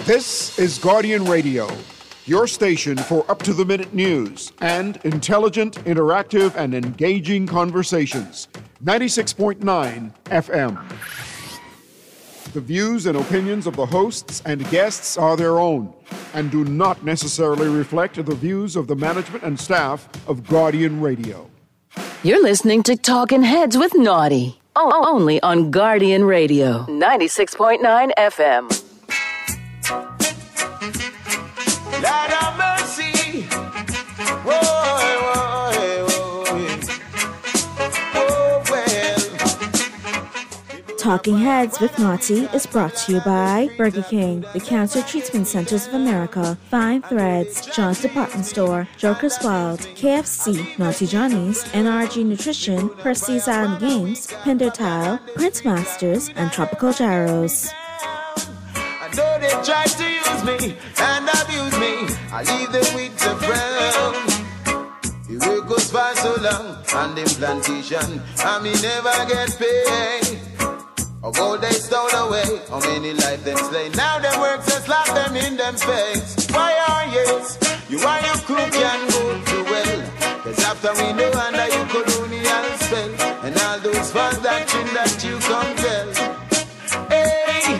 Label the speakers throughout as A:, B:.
A: This is Guardian Radio, your station for up-to-the-minute news and intelligent, interactive, and engaging conversations. 96.9 FM. The views and opinions of the hosts and guests are their own and do not necessarily reflect the views of the management and staff of Guardian Radio.
B: You're listening to Talking Heads with Naughty. Only on Guardian Radio, 96.9 FM.
C: Lord have mercy. Whoa, well.
D: Talking Heads with Naughty is brought to you by Burger King, the Cancer Treatment Centers of America, Fine Threads, John's Department Store, Joker's Wild, KFC, Naughty Johnny's, NRG Nutrition, Percy's Island Games, Pender Tile, Prince Masters, and Tropical Gyros.
C: I know they try to use me and abuse me. I leave them with the frown. The work goes by so long on them plantation, and me never get paid. Or gold they stole away, how many life them slay. Now them works and slap them in them face. Why are yes, you are your crew can go too well. Cause after we know under you colonial spell, and all those false doctrine that you compel. Hey,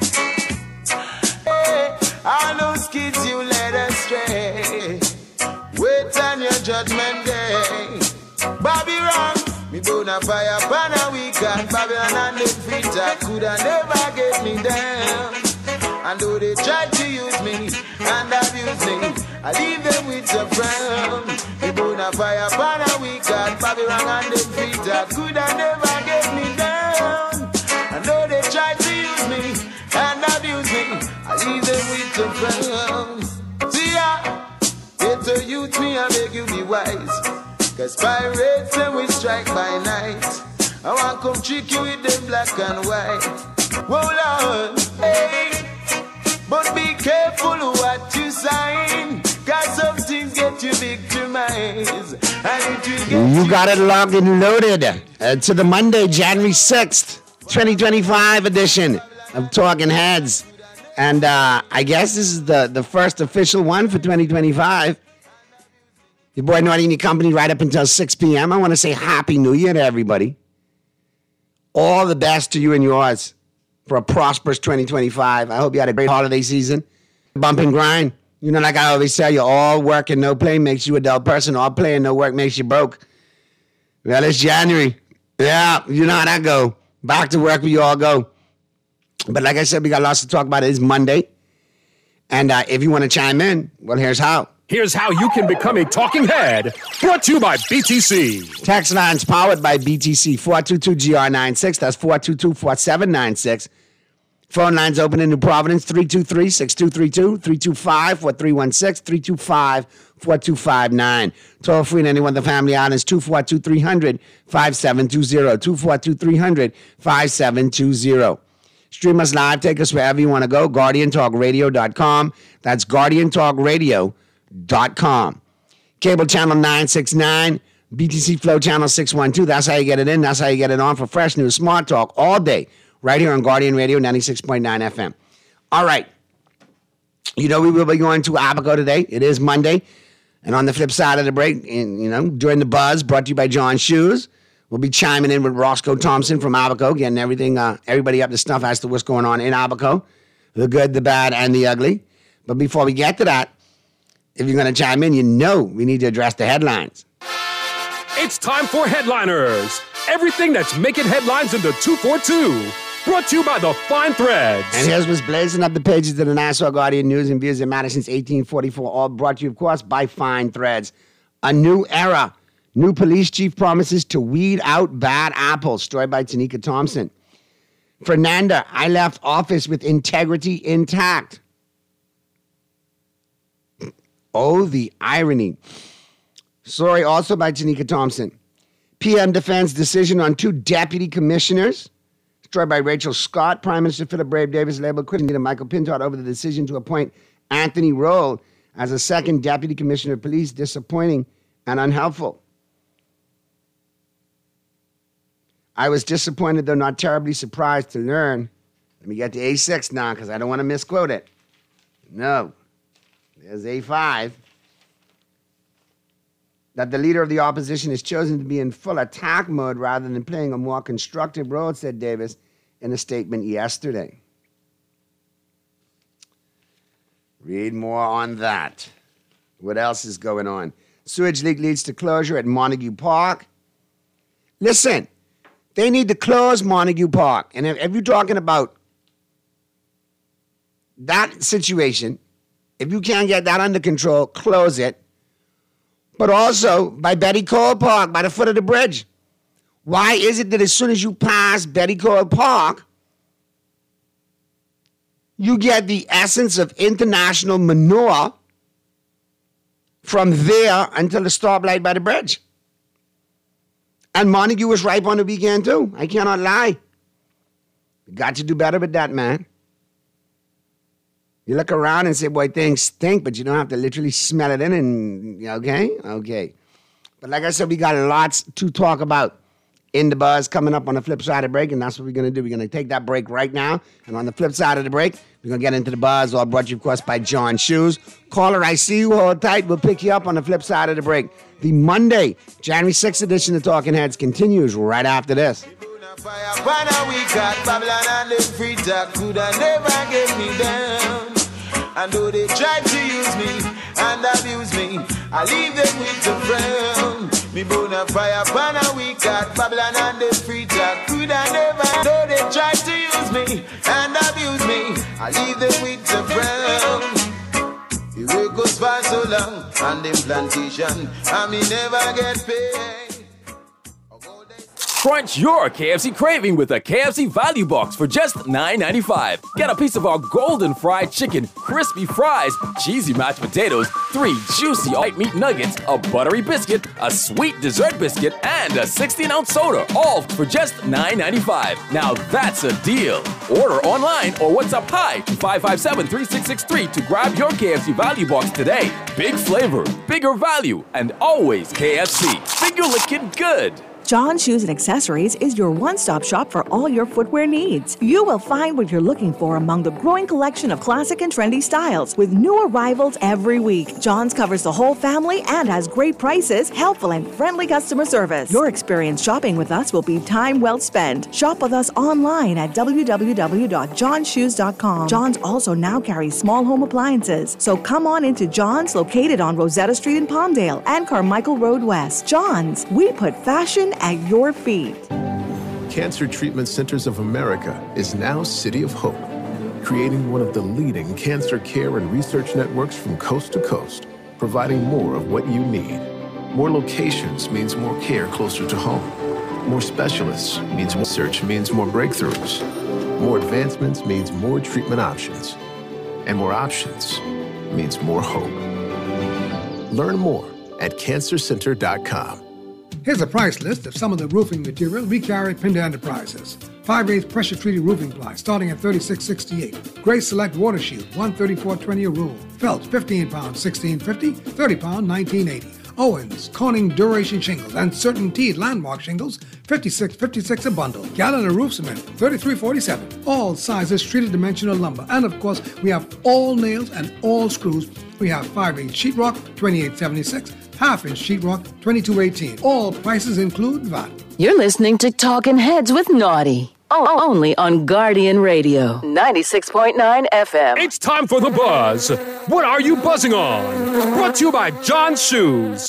C: all those kids you led astray. Wait on your judgment day. Bobby wrong, me bona fire pan a weekend. Babylon and the freezer coulda never get me down. And though they tried to use me and abuse me, I leave them with a frown. Me bona fire pan a weekend. Babylon and the freezer coulda never get me down. And though they tried to use me and abuse me, I leave them with a frown. See ya, get to youth me and make you be wise. Cause pirates and we strike by night. I want come trick you with them black and white. Whoa Lord, hey. But be careful what you sign. Cause some things get you victimized. And it will get
E: you got it logged and loaded to the Monday, January 6th, 2025 edition of Talking Heads. And I guess this is the first official one for 2025. Your boy Naughty and your company right up until 6 p.m. I want to say Happy New Year to everybody. All the best to you and yours for a prosperous 2025. I hope you had a great holiday season. Bump and grind. You know, like I always tell you, all work and no play makes you a dull person. All play and no work makes you broke. Well, it's January. Yeah, you know how that go. Back to work we all go. But like I said, we got lots to talk about. It is Monday. And if you want to chime in, well, here's how.
F: Here's how you can become a talking head. Brought to you by BTC.
E: Text lines powered by BTC. 422-GR96. That's 422-4796. Phone lines open in New Providence. 323-6232. 325-4316. 325-4259. Toll free in any one of the family islands. 242-300-5720. 242-300-5720. Stream us live. Take us wherever you want to go. GuardianTalkRadio.com. That's GuardianTalkRadio.com. Cable channel 969, BTC Flow channel 612. That's how you get it in. That's how you get it on for fresh news, smart talk all day, right here on Guardian Radio 96.9 FM. All right. You know, we will be going to Abaco today. It is Monday. And on the flip side of the break, during the buzz, brought to you by John Shoes, we'll be chiming in with Roscoe Thompson from Abaco, getting everybody up to snuff as to what's going on in Abaco, the good, the bad, and the ugly. But before we get to that, if you're going to chime in, you know we need to address the headlines.
F: It's time for Headliners. Everything that's making headlines in the 242. Brought to you by the Fine Threads.
E: And here's what's blazing up the pages of the Nassau Guardian News and Views that matter since 1844. All brought to you, of course, by Fine Threads. A new era. New police chief promises to weed out bad apples. Story by Tanika Thompson. Fernanda, I left office with integrity intact. Oh, the irony. Story also by Tanika Thompson. PM defends decision on 2 deputy commissioners. Story by Rachel Scott. Prime Minister Philip Brave Davis labeled quitting Michael Pintard over the decision to appoint Anthony Roll as a 2nd deputy commissioner of police. Disappointing and unhelpful. I was disappointed, though not terribly surprised to learn. Let me get to A6 now because I don't want to misquote it. No. There's A5. That the leader of the opposition has chosen to be in full attack mode rather than playing a more constructive role, said Davis in a statement yesterday. Read more on that. What else is going on? Sewage leak leads to closure at Montague Park. Listen, they need to close Montague Park. And if you're talking about that situation, if you can't get that under control, close it. But also by Betty Cole Park, by the foot of the bridge. Why is it that as soon as you pass Betty Cole Park, you get the essence of international manure from there until the stoplight by the bridge? And Montague was ripe on the weekend too. I cannot lie. You got to do better with that, man. You look around and say, boy, things stink, but you don't have to literally smell it in and, okay. But like I said, we got lots to talk about in the buzz coming up on the flip side of the break, and that's what we're going to do. We're going to take that break right now, and on the flip side of the break, we're going to get into the buzz, all brought to you, of course, by John Shoes. Caller, I see you. Hold tight. We'll pick you up on the flip side of the break. The Monday, January 6th edition of Talking Heads continues right after this.
C: And though they try to use me and abuse me, I leave them with the frown. Me bona fire pan a week at Babylon and the free talk could I never. Though they try to use me and abuse me, I leave them with the frown. The work goes for so long and them plantation, and me never get paid.
G: Crunch your KFC craving with a KFC value box for just $9.95. Get a piece of our golden fried chicken, crispy fries, cheesy mashed potatoes, 3 juicy white meat nuggets, a buttery biscuit, a sweet dessert biscuit, and a 16-ounce soda, all for just $9.95. Now that's a deal. Order online or WhatsApp hi to 557-3663 to grab your KFC value box today. Big flavor, bigger value, and always KFC. Finger licking good.
H: John Shoes and Accessories is your one-stop shop for all your footwear needs. You will find what you're looking for among the growing collection of classic and trendy styles with new arrivals every week. John's covers the whole family and has great prices, helpful and friendly customer service. Your experience shopping with us will be time well spent. Shop with us online at www.johnshoes.com. John's also now carries small home appliances. So come on into John's, located on Rosetta Street in Palmdale and Carmichael Road West. John's, we put fashion at your feet.
I: Cancer Treatment Centers of America is now City of Hope, creating one of the leading cancer care and research networks from coast to coast, providing more of what you need. More locations means more care closer to home. More specialists means more research, means more breakthroughs. More advancements means more treatment options. And more options means more hope. Learn more at cancercenter.com.
J: Here's a price list of some of the roofing material we carry at Pinda Enterprises. 5/8 pressure-treated roofing ply starting at $36.68. Grace Select Water Shield, $134.20 a roll. Felt, 15 pounds, $16.50. 30 pound, $19.80. Owens, Corning Duration Shingles, and Certain Teed Landmark Shingles, $56.56 a bundle. Gallon of roof cement, $33.47. All sizes treated dimensional lumber. And of course, we have all nails and all screws. We have 5/8 sheetrock, $28.76. Half-inch sheetrock, $22.18. All prices include VAT.
B: You're listening to Talking Heads with Naughty. Only on Guardian Radio, 96.9 FM.
F: It's time for the buzz. What are you buzzing on? Brought to you by John Shoes.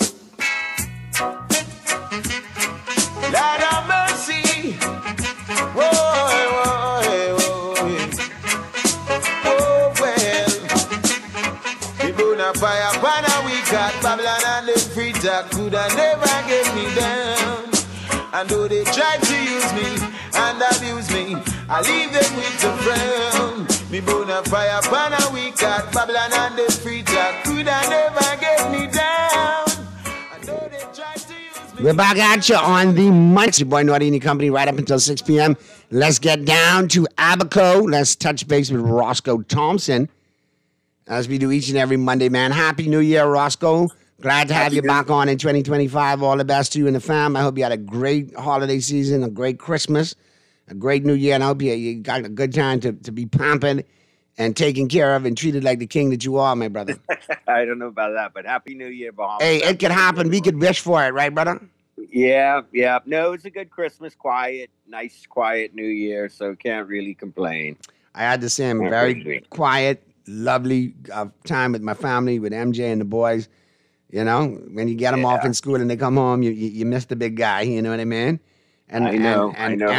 C: Lord have mercy. Whoa, whoa, whoa. Oh, well. People na fire, pana we got Babylon and the free talk could have never get me down. And though they try to use me and abuse me, I leave them with the frown. Me bona fire pana we got Babylon and the free talk could have never get me down. And though they try to use me.
E: We're back at you on the Monday. It's your boy Naughty and your company right up until 6 p.m. Let's get down to Abaco. Let's touch base with Roscoe Thompson, as we do each and every Monday, man. Happy New Year, Roscoe. Glad to have you back on in 2025. All the best to you and the fam. I hope you had a great holiday season, a great Christmas, a great New Year, and I hope you got a good time to be pumping and taken care of and treated like the king that you are, my brother.
K: I don't know about that, but Happy New Year, Bahamas.
E: Hey, it could happen. We could wish for it, right, brother?
K: Yeah. No, it's a good Christmas, nice, quiet New Year, so can't really complain.
E: I had the same very quiet, lovely time with my family, with MJ and the boys. You know, when you get them off in school and they come home, you miss the big guy. You know what I mean? And
K: I know.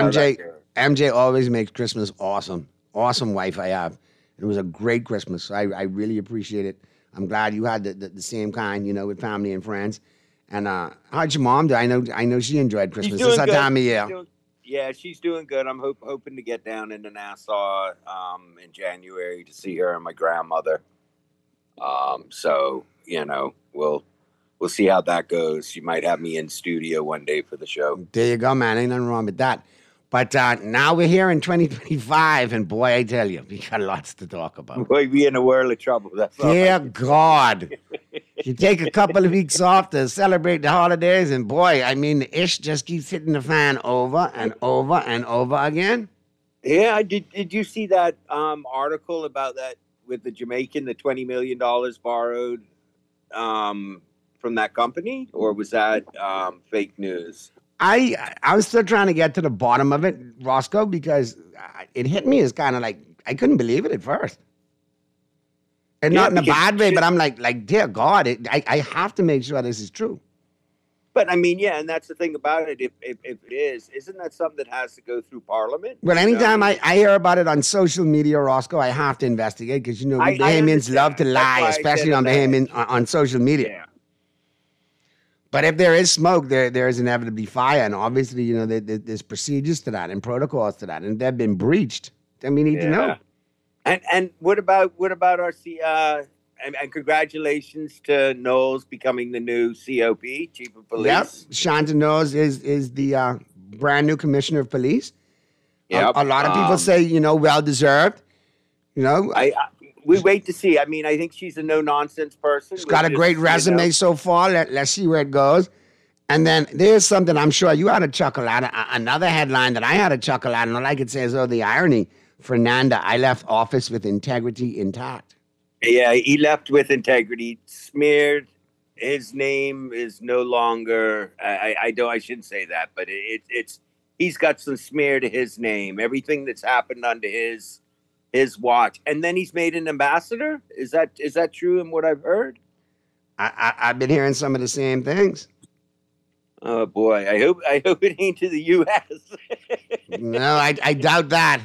E: MJ always makes Christmas awesome. Awesome wife I have. It was a great Christmas. So I really appreciate it. I'm glad you had the same kind, you know, with family and friends. And how'd your mom do? I know she enjoyed Christmas. This time of year.
K: She's doing good. I'm hoping to get down into Nassau in January to see her and my grandmother. So, you know, we'll see how that goes. She might have me in studio one day for the show.
E: There you go, man. Ain't nothing wrong with that. But now we're here in 2025, and boy, I tell you, we got lots to talk about.
K: Boy, we in a world of trouble. That's all.
E: Dear God. You take a couple of weeks off to celebrate the holidays, and boy, I mean, the ish just keeps hitting the fan over and over and over again.
K: Yeah, did you see that article about that with the Jamaican, the $20 million borrowed from that company, or was that fake news?
E: I was still trying to get to the bottom of it, Roscoe, because it hit me as kind of like, I couldn't believe it at first. And not in a bad way, but I'm like, dear God, I have to make sure this is true.
K: But I mean, yeah, and that's the thing about it. If it is, isn't that something that has to go through Parliament?
E: Well, anytime I hear about it on social media, Roscoe, I have to investigate because, you know, we Bahamians love to lie, especially on social media.
K: Yeah.
E: But if there is smoke, there is inevitably fire. And obviously, you know, there's procedures to that and protocols to that. And they've been breached. Then we need to know.
K: And what about our and congratulations to Knowles becoming the new COP, Chief of Police.
E: Yep. Shanta Knowles is the brand new Commissioner of Police.
K: Yep.
E: A lot of people say, you know, well deserved. You know,
K: we wait to see. I mean, I think she's a no-nonsense person.
E: She's got a great resume so far. Let's see where it goes. And then there's something I'm sure you had a chuckle at. Another headline that I had a chuckle at, and all I could say is, the irony. Fernanda, I left office with integrity intact.
K: Yeah, he left with integrity. Smeared. His name is no longer. I shouldn't say that, but it's he's got some smear to his name. Everything that's happened under his watch, and then he's made an ambassador. Is that true in what I've heard?
E: I've been hearing some of the same things.
K: Oh boy, I hope it ain't to the U.S.
E: No, I doubt that.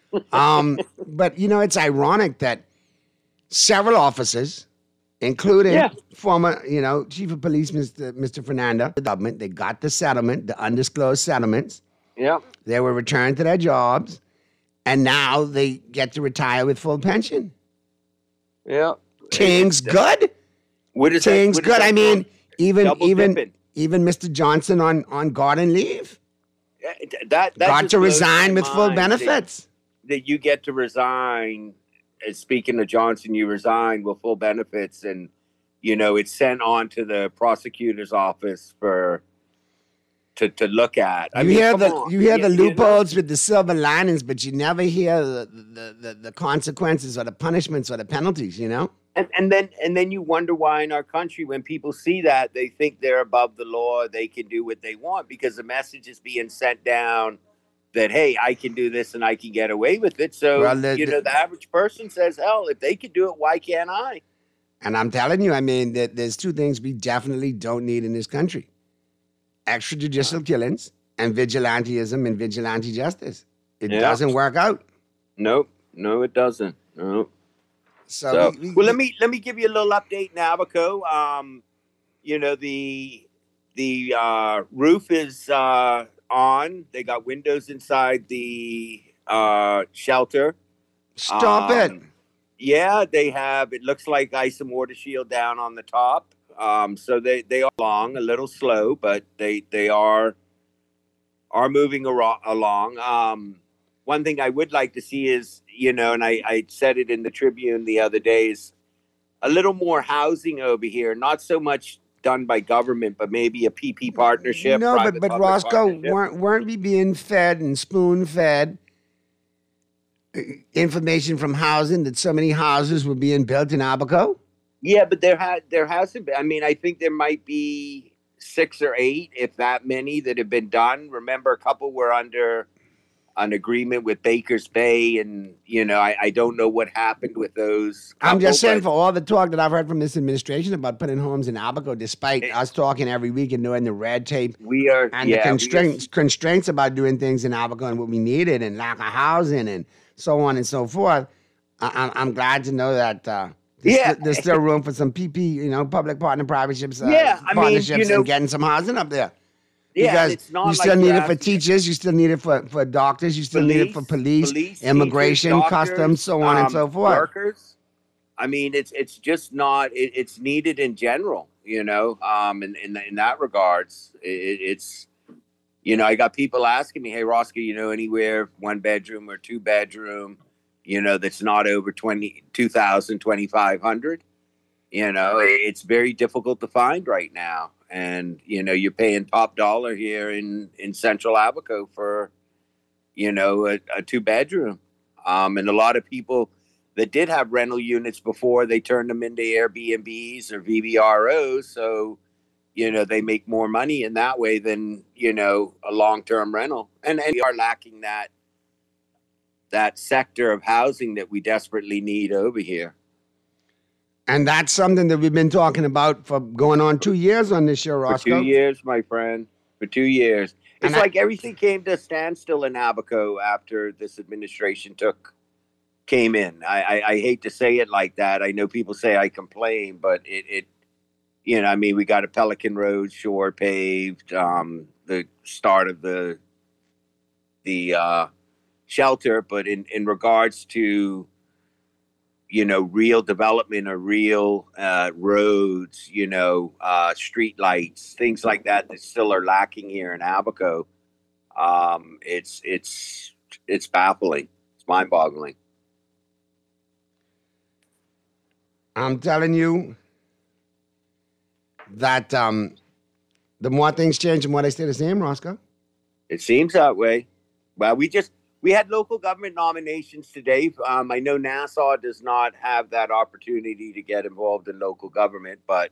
E: But you know, it's ironic that several officers, including former, you know, Chief of Police, Mr. Fernanda, the government, they got the settlement, the undisclosed settlements.
K: Yeah.
E: They were returned to their jobs, and now they get to retire with full pension.
K: Yeah.
E: Things good.
K: What is
E: Things good. I mean, even
K: dipping.
E: Mr. Johnson on garden leave.
K: That
E: got to resign with full benefits.
K: That you get to resign. Speaking of Johnson, you resign with full benefits, and you know it's sent on to the prosecutor's office to look at.
E: You hear the loopholes with the silver linings, but you never hear the consequences or the punishments or the penalties. You know.
K: And then you wonder why in our country, when people see that, they think they're above the law, they can do what they want, because the message is being sent down that, hey, I can do this and I can get away with it. So, the average person says, hell, if they can do it, why can't I?
E: And I'm telling you, I mean, there's two things we definitely don't need in this country. Extrajudicial killings and vigilantism and vigilante justice. It doesn't work out.
K: Nope. No, it doesn't. No. So let me give you a little update in Abaco. The roof is on. They got windows inside the shelter.
E: Stop it.
K: Yeah, they have. It looks like ice and water shield down on the top. So they are long, a little slow, but they are moving along. One thing I would like to see is, and I said it in the Tribune the other day, is a little more housing over here. Not so much done by government, but maybe a PP partnership.
E: No, but Roscoe, weren't we being fed and spoon-fed information from housing that so many houses were being built in Abaco?
K: Yeah, but there hasn't been. I mean, I think there might be 6 or 8, if that many, that have been done. Remember, a couple were under an agreement with Baker's Bay, and I don't know what happened with those.
E: I'm just saying, for all the talk that I've heard from this administration about putting homes in Abaco, despite us talking every week and knowing the red tape, the constraints about doing things in Abaco and what we needed, and lack of housing, and so on and so forth. I'm glad to know that. There's still room for some PP, public partner partnerships, partnerships, and getting some housing up there.
K: Yeah,
E: because you still need it for teachers, you still need it for doctors, you still need it for police, immigration, teachers, doctors, customs, so on and so forth. Workers.
K: I mean, it's just not. It's needed in general, in that regards. It's I got people asking me, "Hey, Roscoe, anywhere 1 bedroom or 2 bedroom, that's not over 2,000, 2,500. It's very difficult to find right now." And, you're paying top dollar here in Central Abaco for, a 2 bedroom. And a lot of people that did have rental units before, they turned them into Airbnbs or VVROs. So, they make more money in that way than, a long-term rental. And we are lacking that sector of housing that we desperately need over here.
E: And that's something that we've been talking about for going on 2 years on this show, Roscoe.
K: For 2 years, my friend. For 2 years. It's like everything came to a standstill in Abaco after this administration came in. I hate to say it like that. I know people say I complain, but it we got a Pelican Road shore paved, the start of the shelter, but in regards to real development or real roads, street lights, things like that still are lacking here in Abaco. It's baffling. It's mind-boggling.
E: I'm telling you that the more things change, the more they stay the same, Roscoe.
K: It seems that way. Well, we had local government nominations today. I know Nassau does not have that opportunity to get involved in local government, but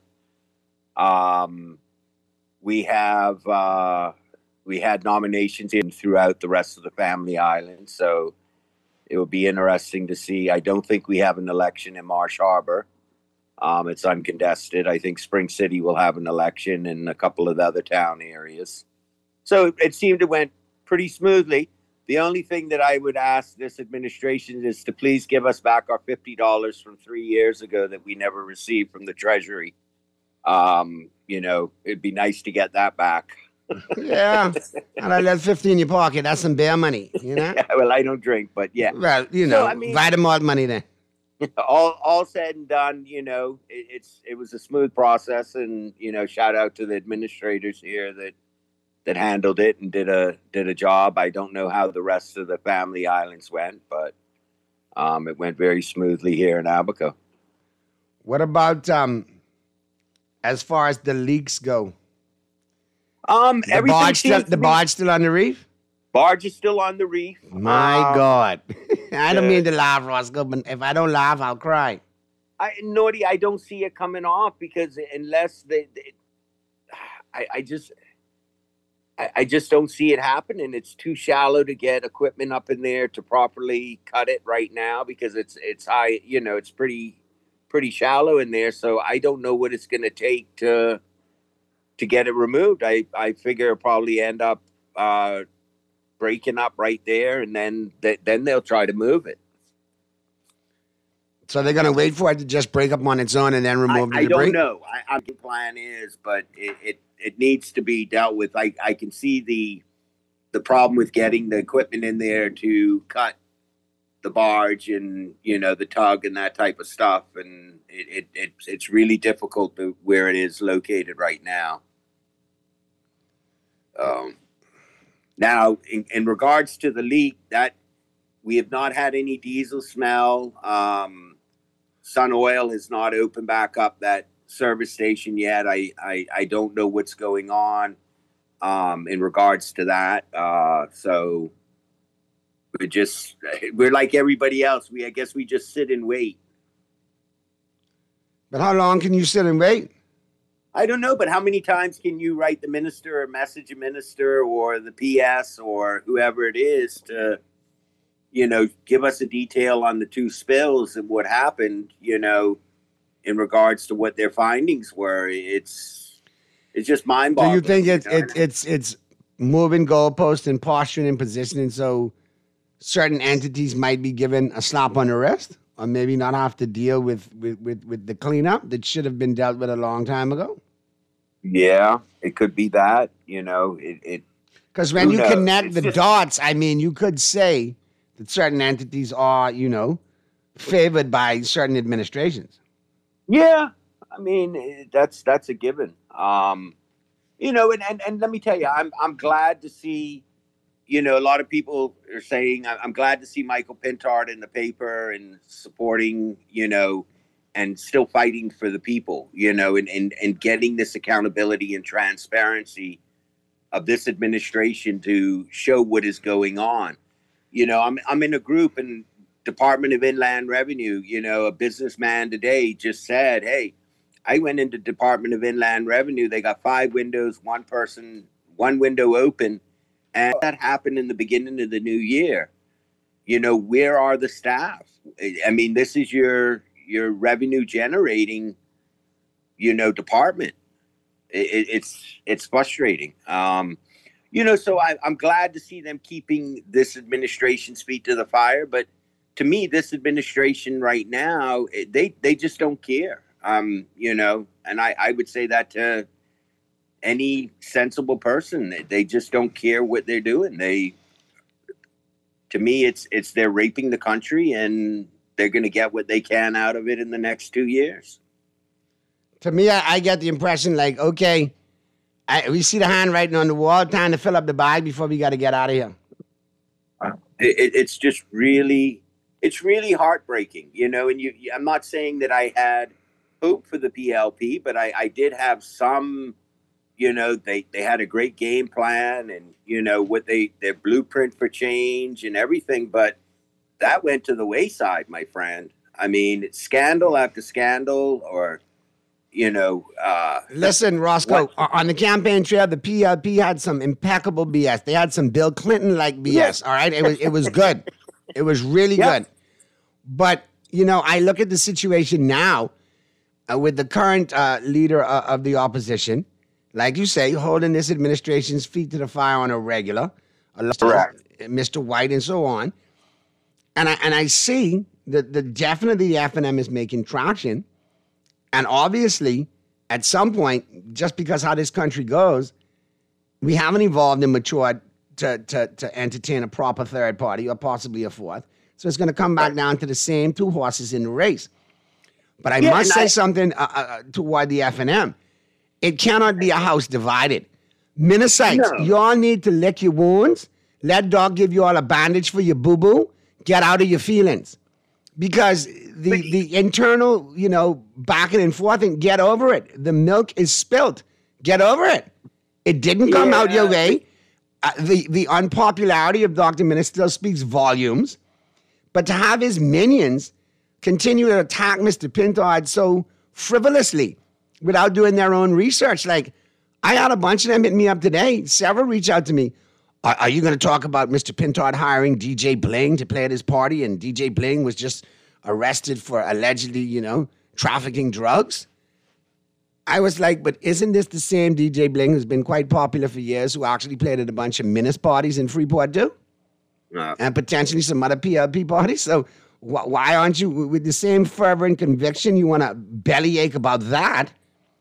K: we had nominations throughout the rest of the Family Island. So it will be interesting to see. I don't think we have an election in Marsh Harbor. It's uncontested. I think Spring City will have an election and a couple of the other town areas. So it seemed to went pretty smoothly. The only thing that I would ask this administration is to please give us back our $50 from 3 years ago that we never received from the Treasury. It'd be nice to get that back.
E: Yeah. And I left 50 in your pocket. That's some bear money,
K: Yeah, well, I don't drink, but yeah.
E: Well, Vitamalt money then.
K: All said and done, it was a smooth process, and shout out to the administrators here that handled it and did a job. I don't know how the rest of the Family Islands went, but it went very smoothly here in Abaco.
E: What about as far as the leaks go? The barge still on the reef?
K: Barge is still on the reef.
E: My God. I don't mean to laugh, Roscoe, but if I don't laugh, I'll cry.
K: Naughty, I don't see it coming off because unless I just don't see it happening. It's too shallow to get equipment up in there to properly cut it right now because it's high, it's pretty shallow in there. So I don't know what it's going to take to get it removed. I figure it'll probably end up breaking up right there, and then they'll try to move it.
E: So they're going to wait for it to just break up on its own and then remove the debris?
K: I don't know. The plan is, but it needs to be dealt with. I can see the problem with getting the equipment in there to cut the barge and the tug and that type of stuff, and it's really difficult where it is located right now. Now, in regards to the leak, that we have not had any diesel smell. Sun Oil has not opened back up that service station yet. I don't know what's going on in regards to that. So we're like everybody else. I guess we just sit and wait.
E: But how long can you sit and wait?
K: I don't know, but how many times can you write the minister or message a minister or the PS or whoever it is to, give us a detail on the 2 spills and what happened, in regards to what their findings were? It's just mind-boggling.
E: Do you think it's moving goalposts and posturing and positioning so certain entities might be given a slap on the wrist, or maybe not have to deal with the cleanup that should have been dealt with a long time ago?
K: Yeah, it could be that,
E: because when you connect the dots, I mean, you could say that certain entities are, favored by certain administrations.
K: Yeah, I mean, that's a given. And let me tell you, I'm glad to see, a lot of people are saying, I'm glad to see Michael Pintard in the paper and supporting, and still fighting for the people, and getting this accountability and transparency of this administration to show what is going on. I'm in a group in Department of Inland Revenue. A businessman today just said, hey, I went into Department of Inland Revenue. They got 5 windows, one window open. And that happened in the beginning of the new year. Where are the staff? I mean, this is your revenue generating, department. It's frustrating. So I'm glad to see them keeping this administration's feet to the fire. But to me, this administration right now, they just don't care. And I would say that to any sensible person. They just don't care what they're doing. To me, it's they're raping the country, and they're going to get what they can out of it in the next 2 years.
E: To me, I get the impression like, okay, we see the handwriting on the wall, time to fill up the bag before we got to get out of here.
K: It's just really, it's really heartbreaking, and I'm not saying that I had hope for the PLP, but I did have some, they had a great game plan and, their blueprint for change and everything, but that went to the wayside, my friend. I mean, it's scandal after scandal, or,
E: Listen, Roscoe, on the campaign trail, the PLP had some impeccable BS. They had some Bill Clinton-like BS, all right? It was good. It was really good. But, I look at the situation now with the current leader of the opposition, like you say, holding this administration's feet to the fire on a regular, Mr. White and so on. And I see that definitely the FNM is making traction. And obviously, at some point, just because how this country goes, we haven't evolved and matured to entertain a proper third party or possibly a fourth. So it's going to come back down to the same 2 horses in the race. But I must say something toward the FNM. It cannot be a house divided. Minnesota, you all need to lick your wounds. Let Doc give you all a bandage for your boo-boo. Get out of your feelings. Because the internal, backing and forth, and get over it. The milk is spilt. Get over it. It didn't come out your way. The unpopularity of Dr. Minister speaks volumes. But to have his minions continue to attack Mr. Pintard so frivolously without doing their own research. Like, I had a bunch of them hit me up today. Several reach out to me. Are you going to talk about Mr. Pintard hiring DJ Bling to play at his party, and DJ Bling was just arrested for allegedly, trafficking drugs? I was like, but isn't this the same DJ Bling who's been quite popular for years, who actually played at a bunch of Minnes parties in Freeport too? And potentially some other PLP parties? So why aren't you, with the same fervor and conviction, you want to bellyache about that?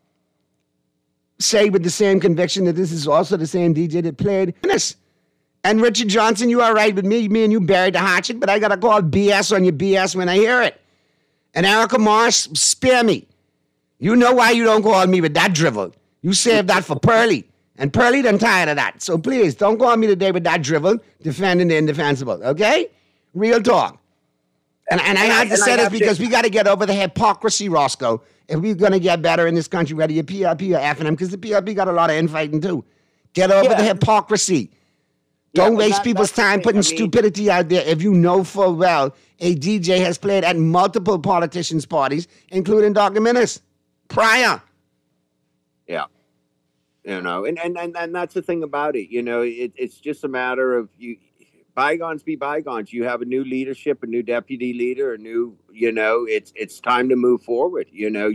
E: Say with the same conviction that this is also the same DJ that played Minnes. And Richard Johnson, you are right with me. Me and you buried the hatchet, but I got to call BS on your BS when I hear it. And Erica Morris, spare me. You know why you don't call me with that drivel. You saved that for Pearlie. And Pearlie done tired of that. So please, don't call me today with that drivel, defending the indefensible, okay? Real talk. And I had to say this because we got to get over the hypocrisy, Roscoe. If we're going to get better in this country, whether you're PLP or FNM, because the PLP got a lot of infighting too. Get over the hypocrisy. Don't waste people's time putting stupidity out there if you know full well a DJ has played at multiple politicians' parties, including Dr. Minnis, prior.
K: Yeah. You know, and that's the thing about it. You know, it's just a matter of bygones be bygones. You have a new leadership, a new deputy leader, it's time to move forward. You know,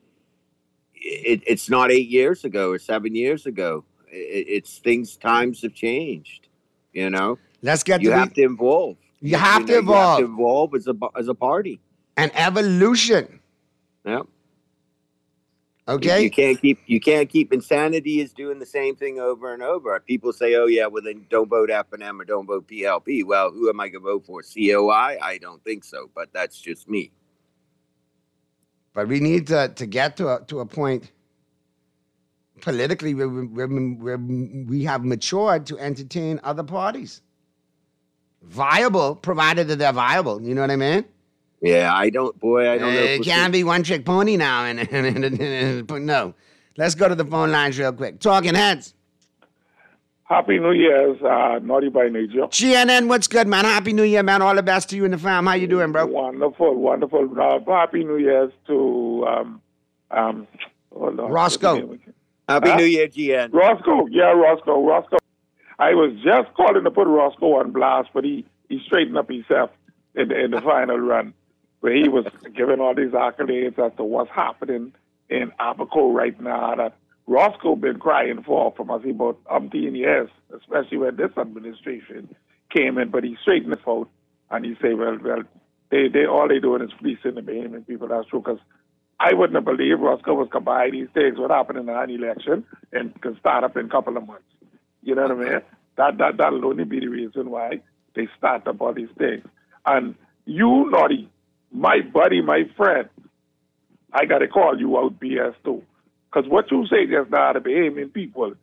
K: it's not 8 years ago or 7 years ago. Times have changed. You know, you have to evolve.
E: You have to evolve.
K: You have to evolve as a party.
E: An evolution.
K: Yeah.
E: Okay.
K: You can't keep insanity is doing the same thing over and over. People say, "Oh yeah, well then don't vote F&M or don't vote PLP." Well, who am I going to vote for? COI? I don't think so, but that's just me.
E: But we need to get to a point politically where we have matured to entertain other parties. Viable, provided that they're viable. You know what I mean?
K: Yeah, I don't know.
E: It can't be one-trick pony now. No. Let's go to the phone lines real quick. Talking Heads.
L: Happy New Year's, Naughty by Nature.
E: GNN, what's good, man? Happy New Year, man. All the best to you and the fam. How you doing, bro?
L: Wonderful. Happy New Year's to hold on.
E: Roscoe.
K: Happy New Year, GN.
L: Roscoe. Roscoe. I was just calling to put Roscoe on blast, but he straightened up himself in the final run, where he was giving all these accolades as to what's happening in Abaco right now that Roscoe been crying for from about 18 years, especially when this administration came in. But he straightened it out, and he said, well, they all they doing is fleecing the Bahamian people. That's true, because I wouldn't have believed Roscoe was going to buy these things. What happened in an election and can start up in a couple of months. You know what I mean? That'll only be the reason why they start up all these things. And you, Naughty, my buddy, my friend, I got to call you out BS too. Because what you say just now, the Bahamian people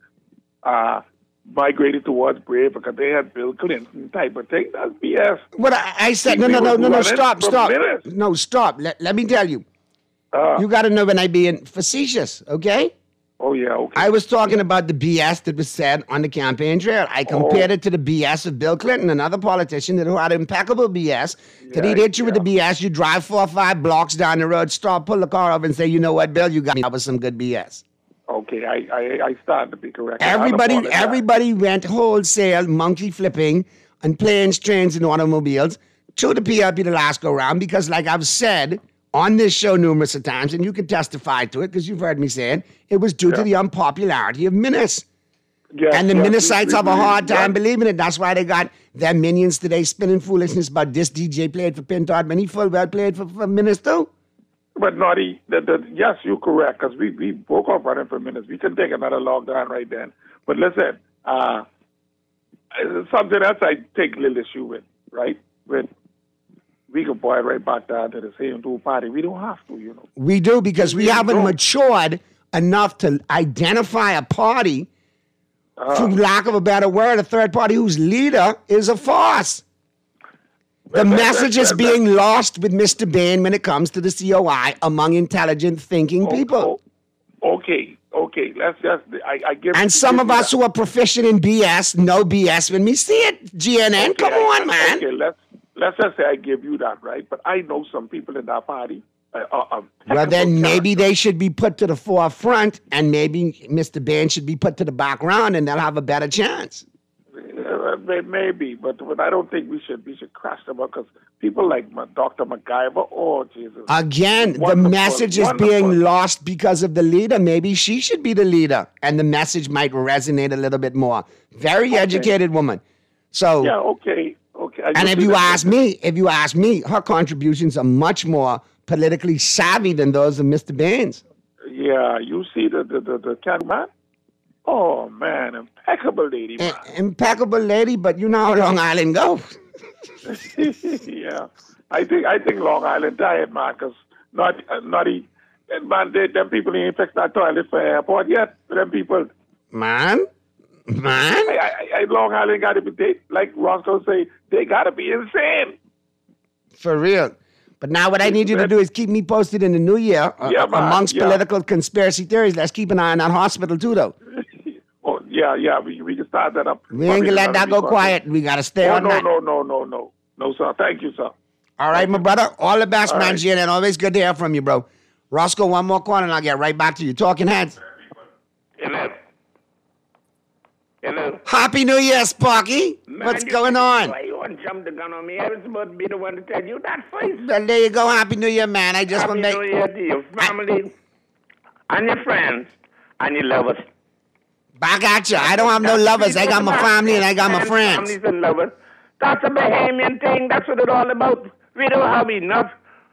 L: migrated towards Brave because they had Bill Clinton type of thing. That's BS.
E: What I said, no, stop. No, stop. Let me tell you. You got to know when I'm being facetious, okay?
L: Oh, yeah, okay.
E: I was talking about the BS that was said on the campaign trail. I compared it to the BS of Bill Clinton, another politician that had impeccable BS, that he'd hit you with the BS, you drive 4 or 5 blocks down the road, stop, pull the car over and say, you know what, Bill, you got me. That was some good BS.
L: Okay, I started to be correct.
E: Everybody went wholesale monkey flipping on planes, trains, and automobiles to the PLP the last go-round because, like I've said on this show numerous of times, and you can testify to it because you've heard me say it was due to the unpopularity of Minnis. And the Minnisites have a hard time believing it. That's why they got their minions today spinning foolishness about this DJ played for Pintard when he full well played for Minnis too.
L: But Naughty, yes, you're correct, because we broke off running for Minnis. We can take another lockdown right then. But listen, something else I take little issue with, right? We could boil right back down to the same two party. We don't have to, you know.
E: We do, because we haven't matured enough to identify a party, for lack of a better word, a third party whose leader is a farce. The message is being lost with Mr. Bain when it comes to the COI among intelligent thinking people.
L: Okay. Let's just, I give.
E: And some of us who are proficient in BS know BS when we see it. GNN,
L: okay,
E: come on, man.
L: Okay, let's just say I give you that, right? But I know some people in that party.
E: Well, then maybe they should be put to the forefront, and maybe Mr. Bain should be put to the background, and they'll have a better chance.
L: Maybe, but I don't think we should crash them up, because people like Dr. MacGyver, oh, Jesus.
E: Again, the message is being lost because of the leader. Maybe she should be the leader, and the message might resonate a little bit more. Very educated woman. So
L: yeah, okay.
E: And if you ask me, her contributions are much more politically savvy than those of Mr. Baines.
L: Yeah, you see the cat man? Oh, man, impeccable lady, man.
E: Impeccable lady, but you know how Long Island go.
L: Yeah, I think Long Island tired, man, because naughty, man, them people ain't fixed that toilet for airport yet. Them people.
E: Man.
L: Long Island got to be, like Roscoe say, they got to be insane.
E: For real. But now what I need you to do is keep me posted in the new year amongst political conspiracy theories. Let's keep an eye on that hospital too, though.
L: Oh, Yeah. We can start that up.
E: We ain't gonna let that go quiet. We gotta stay on that.
L: No, sir. Thank you, sir.
E: All right, my brother. All the best,
L: All
E: man,
L: right.
E: GNN. Always good to hear from you, bro. Roscoe, one more call, and I'll get right back to you. Talking Heads.
M: Hello.
E: Happy New Year, Sparky. What's going on?
M: Why you want to jump the gun on me? I was supposed to be the one to tell you that first.
E: Well, there you go. Happy New Year, man. I just want to
M: Happy New Year to your family and your friends and your lovers.
E: Back at you. I don't have no lovers. I got my family and I got my friends.
M: Families and lovers. That's a Bahamian thing. That's what it's all about. We don't have enough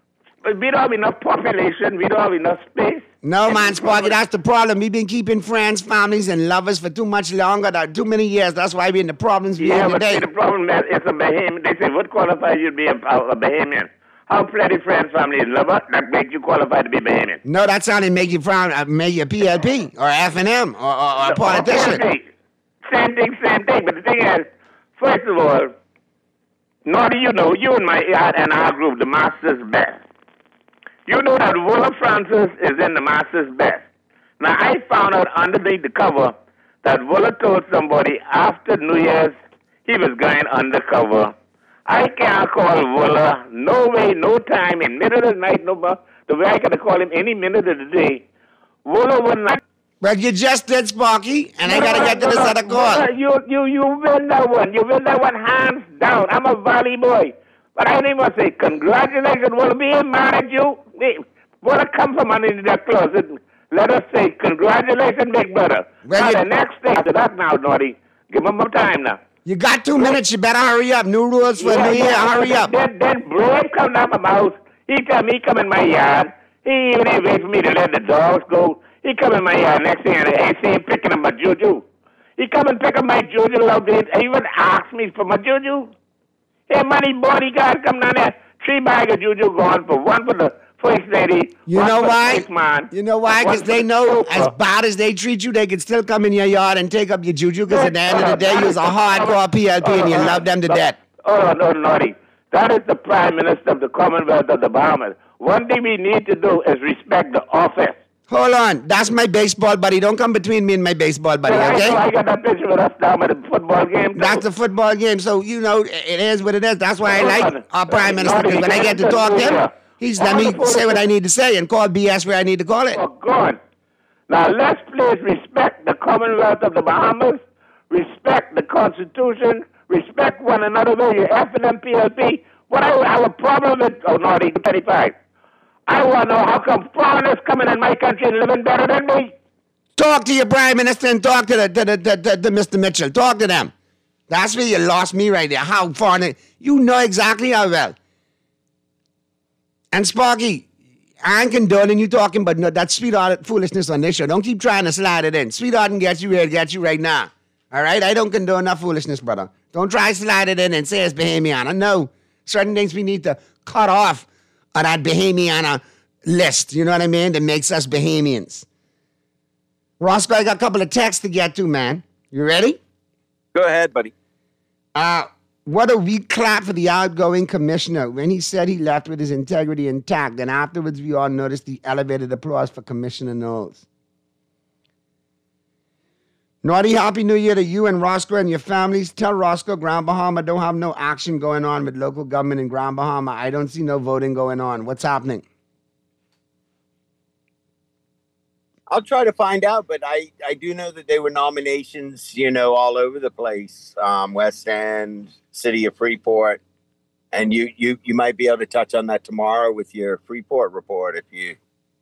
M: population. We don't have enough space.
E: No, man, Sparky, that's the problem. We've been keeping friends, families, and lovers for too much longer, too many years. That's why we're in the problems we're in
M: but
E: today.
M: see, the problem is it's a Bahamian. They say, what qualifies you to be a Bahamian? How plenty friends, family, and lover that make you qualify to be Bahamian?
E: No, that's how they make you make you a PLP or F&M or a politician.
M: Same thing. But the thing is, first of all, Naughty, you know, you and our group, the Masters Best. You know that Willa Francis is in the Masters Best. Now, I found out underneath the cover that Willa told somebody after New Year's he was going undercover. I can't call Willa, no way, no time, in middle of the night, no, the way I could call him any minute of the day. Willa would not.
E: But you just did, Sparky, and I got to get to this other call.
M: You win that one. You win that one hands down. I'm a Valley boy. But I didn't want to say, congratulations, Willa, being mad at you. Willa, come from underneath that closet. Let us say, congratulations, big brother. Now, the next thing after that now, Naughty, give him more time now.
E: You got 2 minutes. You better hurry up. New rules for New Year. Hurry up.
M: Then Brave come down my house. He tell me come in my yard. He even ain't wait for me to let the dogs go. He come in my yard. Next thing I see him picking up my juju. He come and pick up my juju. He even asked me for my juju. Hey, money bodyguard come down there. 3 bags of juju gone for one for the first lady.
E: You know why?
M: Man,
E: you know why? Because they know as bad as they treat you, they can still come in your yard and take up your juju. Because at the end of the day, you're a hardcore PLP and you love them to death.
M: Oh, no, Naughty. That is the Prime Minister of the Commonwealth of the Bahamas. One thing we need to do is respect the office.
E: Hold on. That's my baseball buddy. Don't come between me and my baseball buddy, okay?
M: I got that picture with us down at the football game.
E: That's a football game. So, you know, it is what it is. That's why I like our Prime Minister. Because when I get to talk to him, he's let me say what I need to say and call BS where I need to call it.
M: Oh, God. Now, let's please respect the Commonwealth of the Bahamas, respect the Constitution, respect one another. You F&M PLP. What I have a problem with, Naughty, 35. I want to know how come foreigners coming in my country and living better than me.
E: Talk to your Prime Minister and talk to the Mr. Mitchell. Talk to them. That's where you lost me right there. How foreigner. You know exactly how well. And Sparky, I ain't condoning you talking, but no, that sweetheart foolishness on this show. Don't keep trying to slide it in. Sweetheart can get you where it gets you right now. All right? I don't condone that foolishness, brother. Don't try to slide it in and say it's Bahamiana. No. Certain things we need to cut off of that Bahamiana list. You know what I mean? That makes us Bahamians. Roscoe, I got a couple of texts to get to, man. You ready?
K: Go ahead, buddy.
E: What a weak clap for the outgoing commissioner when he said he left with his integrity intact. And afterwards, we all noticed the elevated applause for Commissioner Knowles. Naughty, happy New Year to you and Roscoe and your families. Tell Roscoe Grand Bahama don't have no action going on with local government in Grand Bahama. I don't see no voting going on. What's happening?
K: I'll try to find out, but I do know that there were nominations, all over the place. West End, City of Freeport. And you might be able to touch on that tomorrow with your Freeport report if you...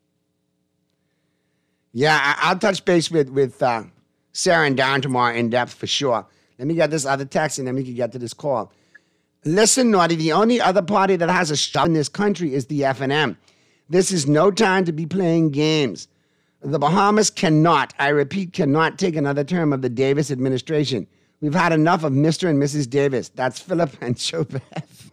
E: Yeah, I'll touch base with Sarah and Darren tomorrow in depth for sure. Let me get this other text and then we can get to this call. Listen, Naughty, the only other party that has a shot in this country is the F&M. This is no time to be playing games. The Bahamas cannot, I repeat, cannot take another term of the Davis administration. We've had enough of Mr. and Mrs. Davis. That's Philip and Jobeth.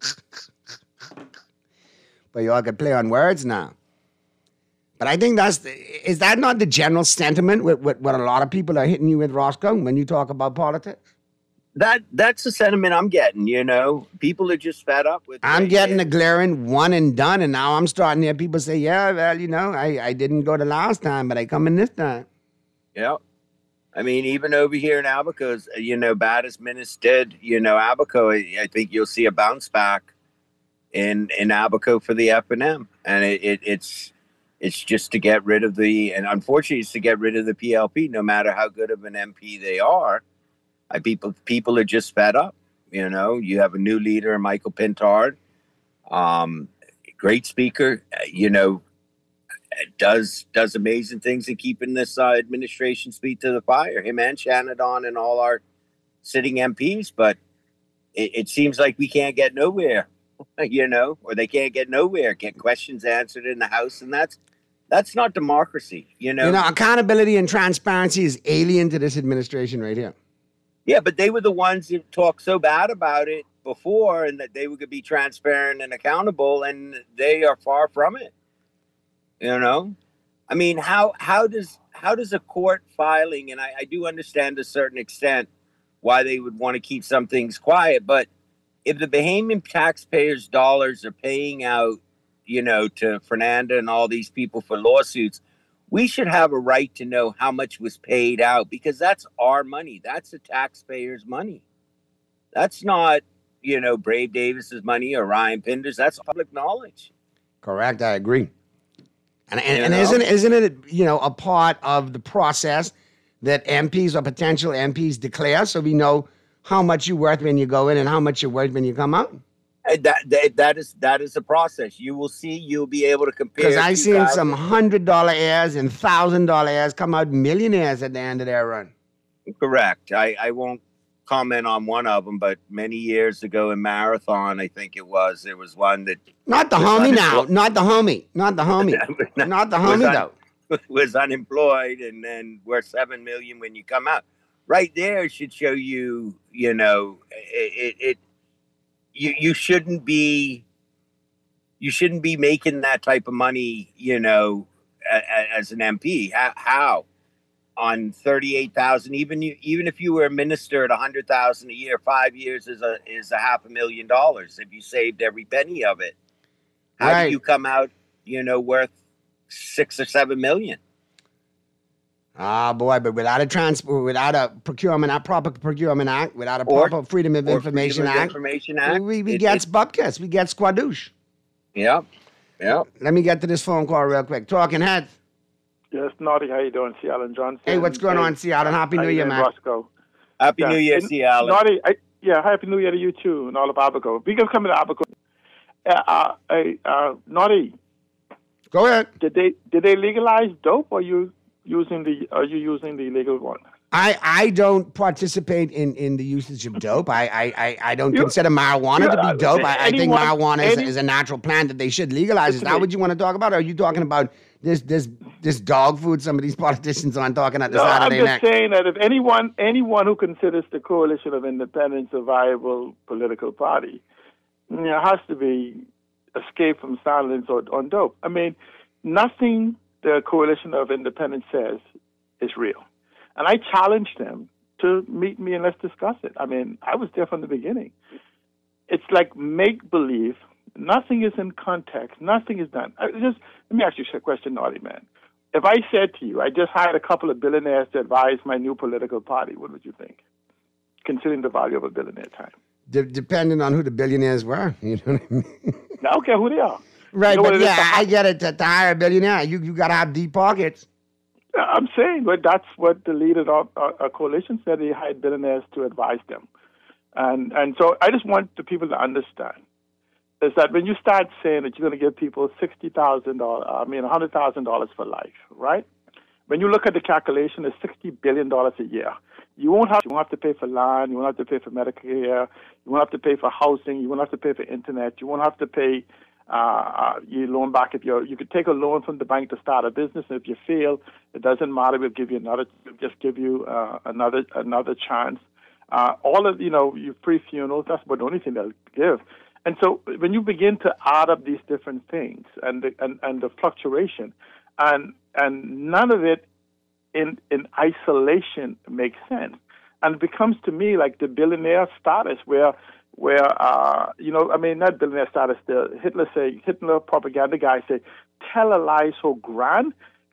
E: But you all could play on words now. But I think is that not the general sentiment with what a lot of people are hitting you with, Roscoe, when you talk about politics?
K: That's the sentiment I'm getting, People are just fed up with it.
E: I'm getting a glaring one and done, and now I'm starting to hear people say, yeah, well, I didn't go the last time, but I come in this time.
K: Yeah. I mean, even over here in Abaco, bad as Minnis did, Abaco, I think you'll see a bounce back in Abaco for the F&M. And it's just to get rid of and unfortunately, it's to get rid of the PLP, no matter how good of an MP they are. People are just fed up. You have a new leader, Michael Pintard, great speaker, does amazing things in keeping this administration's feet to the fire, him and Shannon and all our sitting MPs. But it seems like we can't get nowhere, or they can't get nowhere, get questions answered in the House. And that's not democracy,
E: accountability and transparency is alien to this administration right here.
K: Yeah, but they were the ones who talked so bad about it before, and that they were going to be transparent and accountable, and they are far from it. I mean, how does a court filing, and I do understand to a certain extent why they would want to keep some things quiet, but if the Bahamian taxpayers' dollars are paying out, to Fernanda and all these people for lawsuits, we should have a right to know how much was paid out, because that's our money. That's the taxpayers' money. That's not, Brave Davis's money or Ryan Pinder's. That's public knowledge.
E: Correct. I agree. And isn't it, a part of the process that MPs or potential MPs declare, so we know how much you're worth when you go in and how much you're worth when you come out?
K: That is the process. You will see. You'll be able to compare.
E: Because I've seen some $100 heirs and $1,000 heirs come out millionaires at the end of their run.
K: Correct. I won't comment on one of them, but many years ago in Marathon, I think there was one that
E: not the homie though.
K: Was unemployed and then worth $7 million when you come out. Right there should show you. You shouldn't be making that type of money, as an MP. How? On 38,000, even if you were a minister at 100,000 a year, 5 years is a $500,000 if you saved every penny of it. How do you come out, worth 6 or 7 million?
E: Boy, but without a proper procurement act, without a proper Freedom of Information Act, we get bupkis, we get squadouche.
K: Yeah.
E: Let me get to this phone call real quick. Talking Heads.
N: Yes, Naughty, how you doing, Seattle and Johnson?
E: Hey, what's going on, Seattle? Happy New Year, man.
N: Roscoe.
K: Happy New Year, Seattle.
N: Naughty, Happy New Year to you too, and all of Abaco. We can come to Abaco. Naughty.
E: Go ahead.
N: Did they legalize dope, or are you using the illegal one?
E: I don't participate in the usage of dope. I don't consider marijuana to be dope. I think marijuana is a natural plant that they should legalize. Is that what you want to talk about? Or are you talking about this dog food some of these politicians aren't talking at the Saturday night?
N: I'm just saying that if anyone who considers the Coalition of Independence a viable political party, there has to be escape from silence on dope. I mean, nothing the Coalition of Independence says is real. And I challenged them to meet me and let's discuss it. I mean, I was there from the beginning. It's like make-believe. Nothing is in context. Nothing is done. Let me ask you a question, Naughty Man. If I said to you, I just hired a couple of billionaires to advise my new political party, what would you think? Considering the value of a billionaire time.
E: Depending on who the billionaires were. You know what I mean?
N: I don't care who they are.
E: Right, but yeah, I get it. To hire a billionaire, you got to have deep pockets.
N: I'm saying, but that's what the leader of our coalition said. He hired billionaires to advise them. And so I just want the people to understand is that when you start saying that you're going to give people $100,000 for life, right? When you look at the calculation, it's $60 billion a year. You won't have to pay for land. You won't have to pay for Medicare. You won't have to pay for housing. You won't have to pay for internet. You won't have to pay you loan back if you could take a loan from the bank to start a business, and if you fail, it doesn't matter. We'll give you another chance. All of your free funerals. That's about the only thing they'll give. And so when you begin to add up these different things and the fluctuation, and none of it in isolation makes sense, and it becomes to me like the billionaire status where not billionaire status. Hitler propaganda guy say, tell a lie so grand,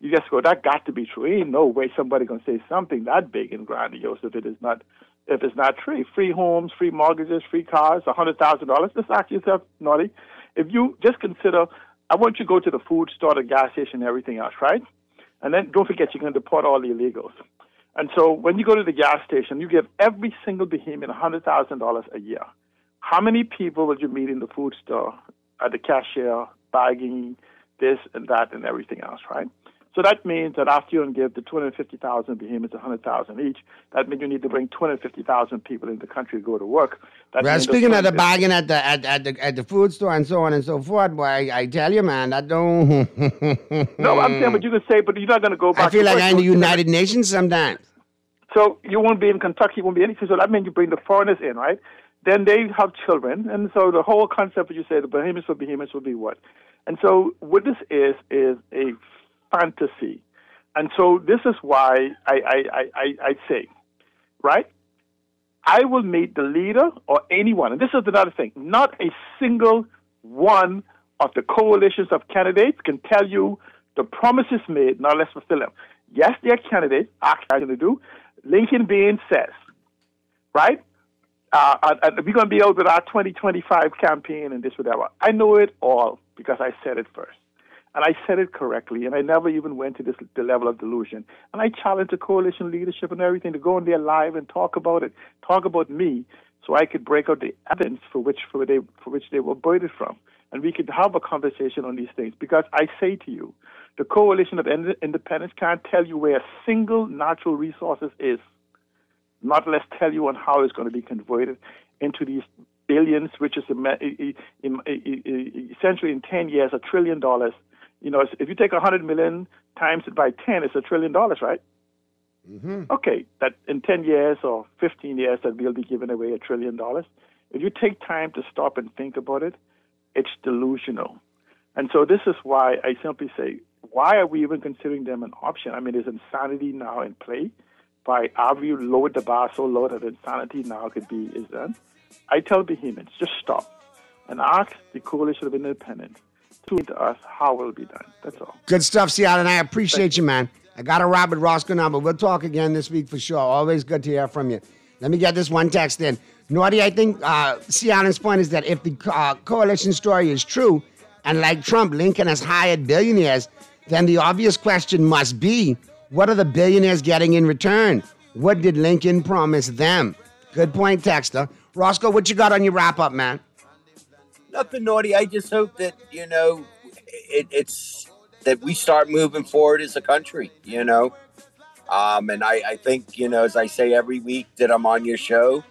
N: You just go, that got to be true. Ain't no way somebody gonna say something that big and grandiose if it's not true. Free homes, free mortgages, free cars, $100,000. Just ask yourself, Naughty, if you just consider, I want you to go to the food store, the gas station, and everything else, right? And then don't forget you're going to deport all the illegals. And so when you go to the gas station, you give every single Bahamian $100,000 a year. How many people will you meet in the food store, at the cashier, bagging this and that and everything else, right? So that means that after you give the 250,000 Bahamians $100,000 each, that means you need to bring 250,000 people in the country to go to work.
E: Well, speaking of the bargain at the food store and so on and so forth, boy, I tell you, man, that don't.
N: No, I'm saying, but you can say, but you're not going to go back.
E: I feel like I'm in the United Nations sometimes.
N: So you won't be in Kentucky, won't be anything. So that means you bring the foreigners in, right? Then they have children, and so the whole concept, as you say, the Bahamians for Bahamians would be what? And so what this is a fantasy. And so this is why I say, right? I will meet the leader or anyone, and this is another thing, not a single one of the coalitions of candidates can tell you the promises made, now let's fulfill them. Yes, they're candidates, actually to do. Lincoln Bain says, right? We're going to be out with our 2025 campaign and this, whatever. I know it all because I said it first. And I said it correctly, and I never even went to the level of delusion. And I challenged the coalition leadership and everything to go on there live and talk about it, talk about me, so I could break out the evidence for which they were voted from. And we could have a conversation on these things. Because I say to you, the coalition of independents can't tell you where a single natural resources is, not less tell you on how it's going to be converted into these billions, which is essentially in 10 years, $1 trillion. You know, if you take 100 million times it by 10, it's $1 trillion, right?
E: Mm-hmm.
N: Okay, that in 10 years or 15 years, that we'll be giving away $1 trillion. If you take time to stop and think about it, it's delusional. And so this is why I simply say, why are we even considering them an option? I mean, is insanity now in play? Have you lowered the bar so low that insanity now is done? I tell Bahamians, just stop and ask the Coalition of Independents to us how it will be done. That's all.
E: Good stuff, Seattle, and I appreciate you, man. I got to Robert Roscoe now, but we'll talk again this week for sure. Always good to hear from you. Let me get this one text in. Naughty, I think Seattle's point is that if the coalition story is true, and like Trump, Lincoln has hired billionaires, then the obvious question must be, what are the billionaires getting in return? What did Lincoln promise them? Good point, Texter. Roscoe, what you got on your wrap-up, man?
K: Nothing, Naughty. I just hope that, it's that we start moving forward as a country, And I think, as I say every week that I'm on your show,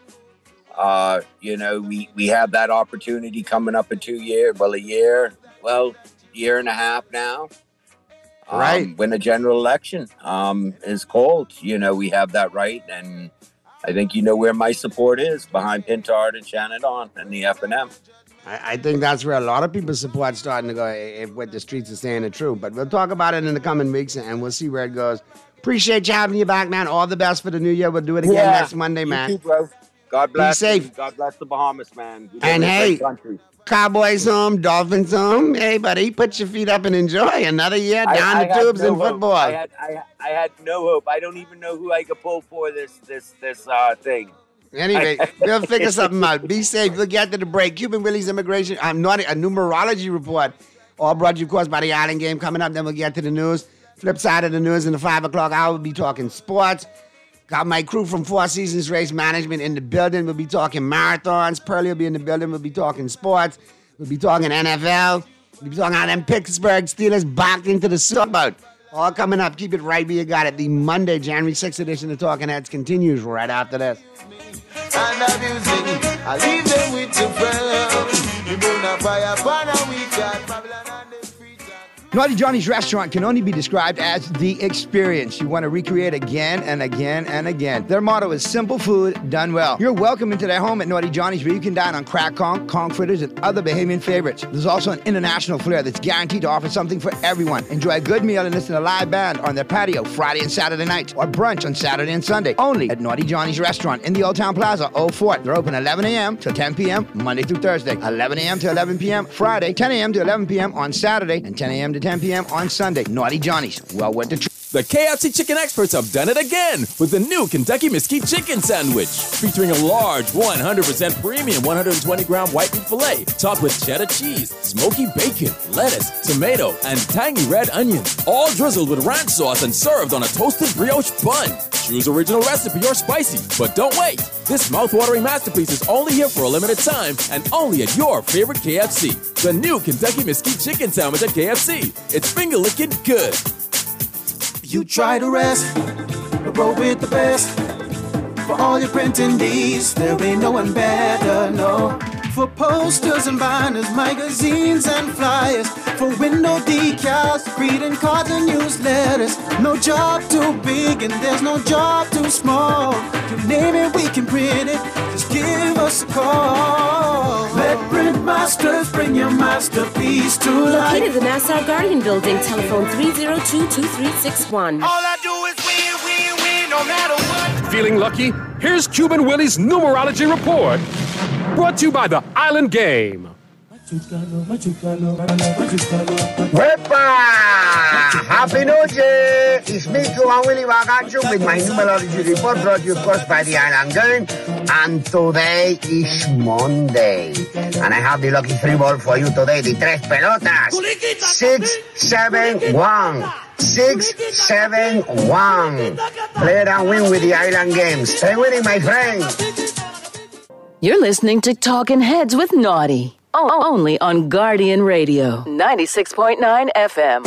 K: we have that opportunity coming up in a year and a half now.
E: Right.
K: When a general election is called, we have that right. And I think where my support is, behind Pintard and Shannon Dawn and the FNM.
E: I think that's where a lot of people's support starting to go, if what the streets are saying are true. But we'll talk about it in the coming weeks, and we'll see where it goes. Appreciate you having you back, man. All the best for the new year. We'll do it again next Monday, man.
K: You too, bro. God bless.
E: Be safe.
K: God bless the Bahamas, man.
E: And hey, Cowboys home, Dolphins home. Hey, buddy, put your feet up and enjoy another year down the tubes in football.
K: I had no hope. I don't even know who I could pull for this thing.
E: Anyway, we'll figure something out. Be safe. We'll get to the break. Cuban Willie's immigration. I'm not a numerology report. All brought to you, of course, by the Island Game coming up. Then we'll get to the news. Flip side of the news in the 5 o'clock hour. We'll be talking sports. Got my crew from Four Seasons Race Management in the building. We'll be talking marathons. Pearlie will be in the building. We'll be talking sports. We'll be talking NFL. We'll be talking how them Pittsburgh Steelers backed into the Super Bowl. All coming up. Keep it right where you got it. The Monday, January 6th edition of Talking Heads continues right after this.
C: And abusing, I leave them with the friend. You burn a fire upon a weekend, Babylon and the free time.
O: Naughty Johnny's restaurant can only be described as the experience you want to recreate again and again and again. Their motto is simple food done well. You're welcome into their home at Naughty Johnny's, where you can dine on crack conch fritters, and other Bahamian favorites. There's also an international flair that's guaranteed to offer something for everyone. Enjoy a good meal and listen to a live band on their patio Friday and Saturday nights, or brunch on Saturday and Sunday, only at Naughty Johnny's restaurant in the Old Town Plaza, Old Fort. They're open 11 a.m. to 10 p.m. Monday through Thursday, 11 a.m. to 11 p.m. Friday, 10 a.m. to 11 p.m. on Saturday, and 10 a.m. to to 10 p.m. on Sunday. Naughty Johnny's. Well worth the trip.
G: The KFC chicken experts have done it again with the new Kentucky Mesquite Chicken Sandwich, featuring a large 100% premium 120-gram white meat filet topped with cheddar cheese, smoky bacon, lettuce, tomato, and tangy red onions, all drizzled with ranch sauce and served on a toasted brioche bun. Choose original recipe or spicy, but don't wait. This mouth-watering masterpiece is only here for a limited time and only at your favorite KFC. The new Kentucky Mesquite Chicken Sandwich at KFC. It's finger-licking good.
P: You try to rest, but roll with the best. For all your printing needs, there ain't no one better, no. For posters and banners, magazines and flyers, for window decals, greeting cards and newsletters. No job too big and there's no job too small. You name it, we can print it, just give us a call. Let Print Masters bring your masterpiece to life.
Q: Located in the Nassau Guardian Building, telephone 302-2361.
P: All I do is win, no matter what.
F: Feeling lucky? Here's Cuban Willie's numerology report. Brought to you by the Island Game.
E: Wepa! Happy New Year! It's me, Cuban Willie Bagacho, with my numerology report brought to you, of course, by the Island Game. And today is Monday. And I have the lucky 3 ball for you today, the tres pelotas. 6, 7, 1. 6, 7, 1. Play it and win with the Island Game. Stay winning, my friend.
B: You're listening to Talking Heads with Naughty. Only on Guardian Radio, 96.9 FM.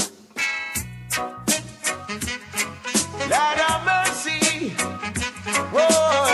C: Lord have mercy. Whoa,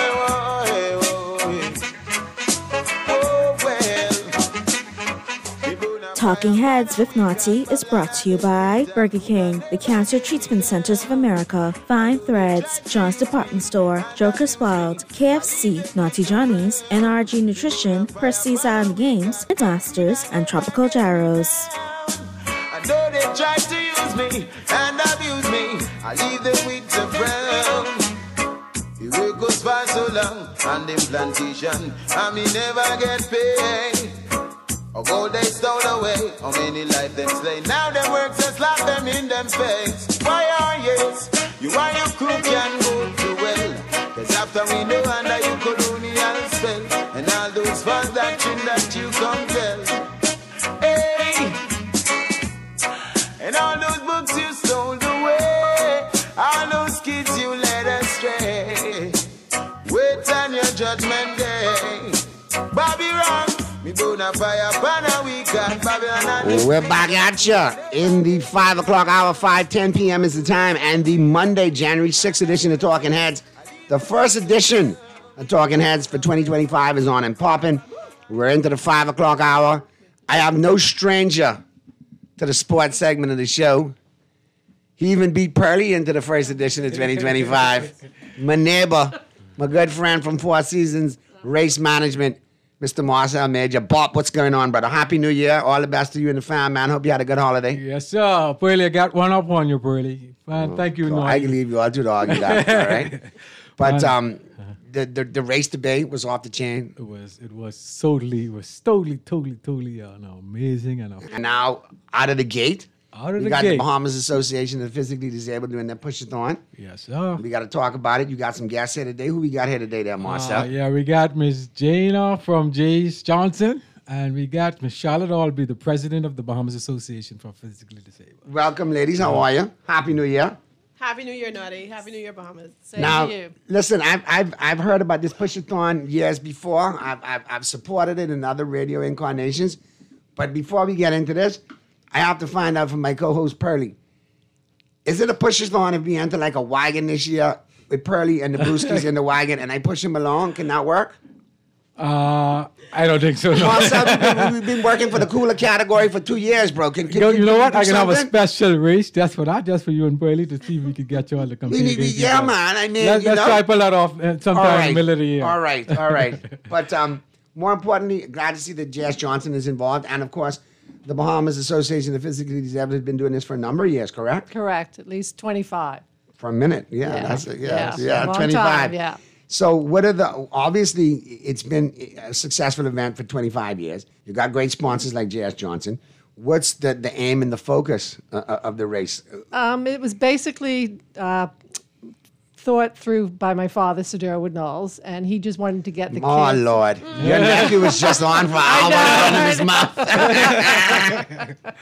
D: Talking Heads with Naughty is brought to you by Burger King, the Cancer Treatment Centers of America, Fine Threads, John's Department Store, Joker's Wild, KFC, Naughty Johnny's, NRG Nutrition, Percy's Island Games, Masters, and Tropical Gyros.
C: I know they tried to use me and abuse me. I leave them with the brown. The work goes by so long on them plantation, and me never get paid. Or gold they stole away, how many life them slay. Now them work just slap them in them face. Why are yes, you and your crew can go too well. Cause after we know under you colonial spell, and all those false doctrine that you compel. Hey, and all those books you stole away, all those kids you led astray. Wait on your judgment day. Bobby wrong.
E: We're back at ya in the 5 o'clock hour. 5:10 p.m. is the time, and the Monday, January 6th edition of Talking Heads, the first edition of Talking Heads for 2025 is on and popping. We're into the 5 o'clock hour. I have no stranger to the sports segment of the show. He even beat Pearly into the first edition of 2025. My neighbor, my good friend from Four Seasons Race Management, Mr. Marcel Major. Bob, what's going on, brother? Happy New Year. All the best to you and the fam, man. Hope you had a good holiday.
R: Yes, sir. Pearly, I got one up on you, Pearly. Thank you,
E: so I can leave you all to argue that, all right? But the race debate was off the chain.
R: It was totally amazing. And
E: now, out of the gate,
R: we
E: got the Bahamas Association of the Physically Disabled doing their push-a-thon.
R: Yes, sir.
E: We got to talk about it. You got some guests here today. Who we got here today there, Marcel?
R: Yeah, we got Miss Jana from Jay's Johnson, and we got Miss Charlotte Albee, the president of the Bahamas Association for Physically Disabled.
E: Welcome, ladies. How are you? Happy New Year.
S: Happy New Year, Naughty. Happy New Year, Bahamas. Same
E: now,
S: to you.
E: Listen, I've heard about this push-a-thon years before. I've supported it in other radio incarnations. But before we get into this, I have to find out from my co-host, Pearly. Is it a push-a-thon if we enter like a wagon this year with Pearly and the Brewskis in the wagon and I push him along? Can that work?
R: I don't think so. No.
E: Marcel, we've been working for the cooler category for 2 years, bro. Can
R: you know what? I can have a special race just for you and Pearly to see if we can get you all to compete.
E: Yeah, man. I mean,
R: let's try pull that off sometime in the middle of the year.
E: All right. But more importantly, glad to see that Jazz Johnson is involved. And, of course, the Bahamas Association of Physically Disabled has been doing this for a number of years, correct?
S: Correct. At least 25.
E: For a minute. Yeah. 25.
S: Time, yeah.
E: So obviously it's been a successful event for 25 years. You got great sponsors like Jazz Johnson. What's the aim and the focus of the race?
S: It was basically thought through by my father, Sir Durwood Knowles, and he just wanted to get the
E: Oh,
S: kids.
E: Lord. Your nephew was just on for hours in his mouth.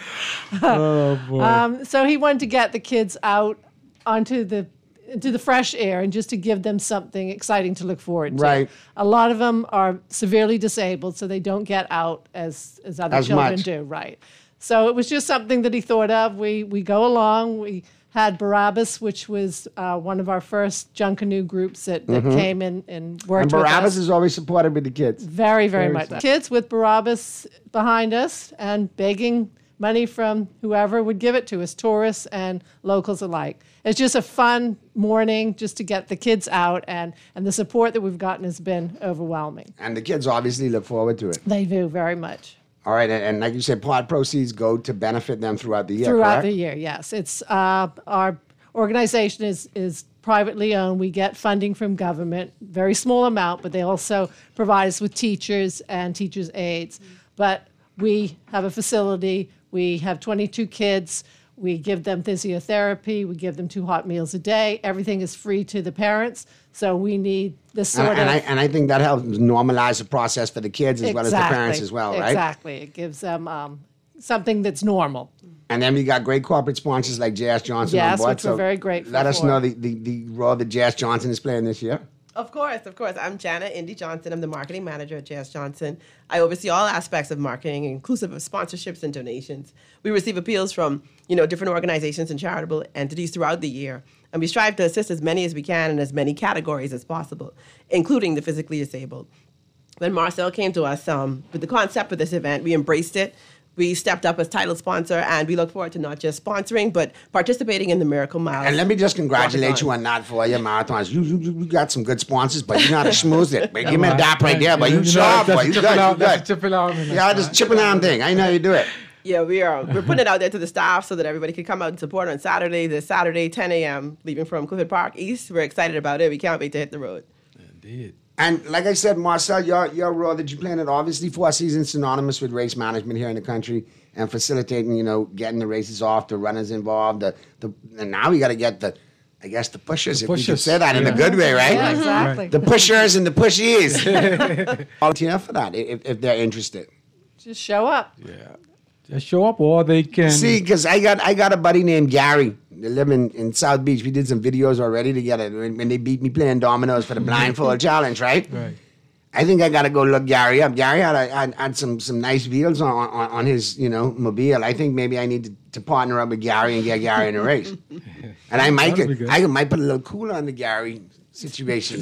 R: Oh, boy.
S: So he wanted to get the kids out into the fresh air and just to give them something exciting to look forward to.
E: Right.
S: A lot of them are severely disabled, so they don't get out as other
E: As
S: children
E: much.
S: do. Right. So it was just something that he thought of. We go along. We had Barabbas, which was one of our first Junkanoo groups that came in and worked
E: And
S: with
E: Barabbas
S: us.
E: is always supported with the kids.
S: Very, very
E: Very
S: much.
E: smart.
S: Kids with Barabbas behind us and begging money from whoever would give it to us, tourists and locals alike. It's just a fun morning just to get the kids out, and the support that we've gotten has been overwhelming.
E: And the kids obviously look forward to it.
S: They do very much.
E: All right, and like you said, part proceeds go to benefit them throughout the year,
S: Throughout
E: correct?
S: the year, yes. It's our organization is privately owned. We get funding from government, very small amount, but they also provide us with teachers and teachers' aides. But we have a facility. We have 22 kids. We give them physiotherapy. We give them 2 hot meals a day. Everything is free to the parents. So we need this sort of...
E: And I think that helps normalize the process for the kids as well as the parents as well, right?
S: Exactly. It gives them something that's normal.
E: And then we got great corporate sponsors like J.S. Johnson on
S: Yes,
E: board.
S: which we're very grateful
E: Let us
S: for.
E: know the role that J.S. Johnson is playing this year.
T: Of course. I'm Jana Indy Johnson. I'm the marketing manager at J.S. Johnson. I oversee all aspects of marketing, inclusive of sponsorships and donations. We receive appeals from, different organizations and charitable entities throughout the year, and we strive to assist as many as we can in as many categories as possible, including the physically disabled. When Marcel came to us with the concept of this event, we embraced it. We stepped up as title sponsor, and we look forward to not just sponsoring, but participating in the Miracle Mile.
E: And let me just congratulate you on that for your marathons. You got some good sponsors, but you know how to schmooze it. But give me a dap right there, but you sharp, boy. You good, you good. Yeah, just chipping arm thing. I know how you do it.
T: Yeah, we're putting it out there to the staff so that everybody can come out and support on Saturday, 10 a.m., leaving from Clifford Park East. We're excited about it. We can't wait to hit the road.
R: Indeed.
E: And like I said, Marcel, your role that you played at obviously 4 seasons synonymous with race management here in the country and facilitating, getting the races off, the runners involved, and now we got to get the pushers, if we can say that in a good way, right?
S: Yeah, exactly.
E: The pushers and the pushies. Volunteer for that if they're interested.
S: Just show up.
R: Yeah. Just show up, or they can...
E: See, because I got a buddy named Gary. They live in South Beach. We did some videos already together when they beat me playing dominoes for the blindfold challenge, right?
R: Right.
E: I think I got to go look Gary up. Gary had some nice wheels on his, mobile. I think maybe I need to partner up with Gary and get Gary in a race. And I might put a little cooler on the Gary situation.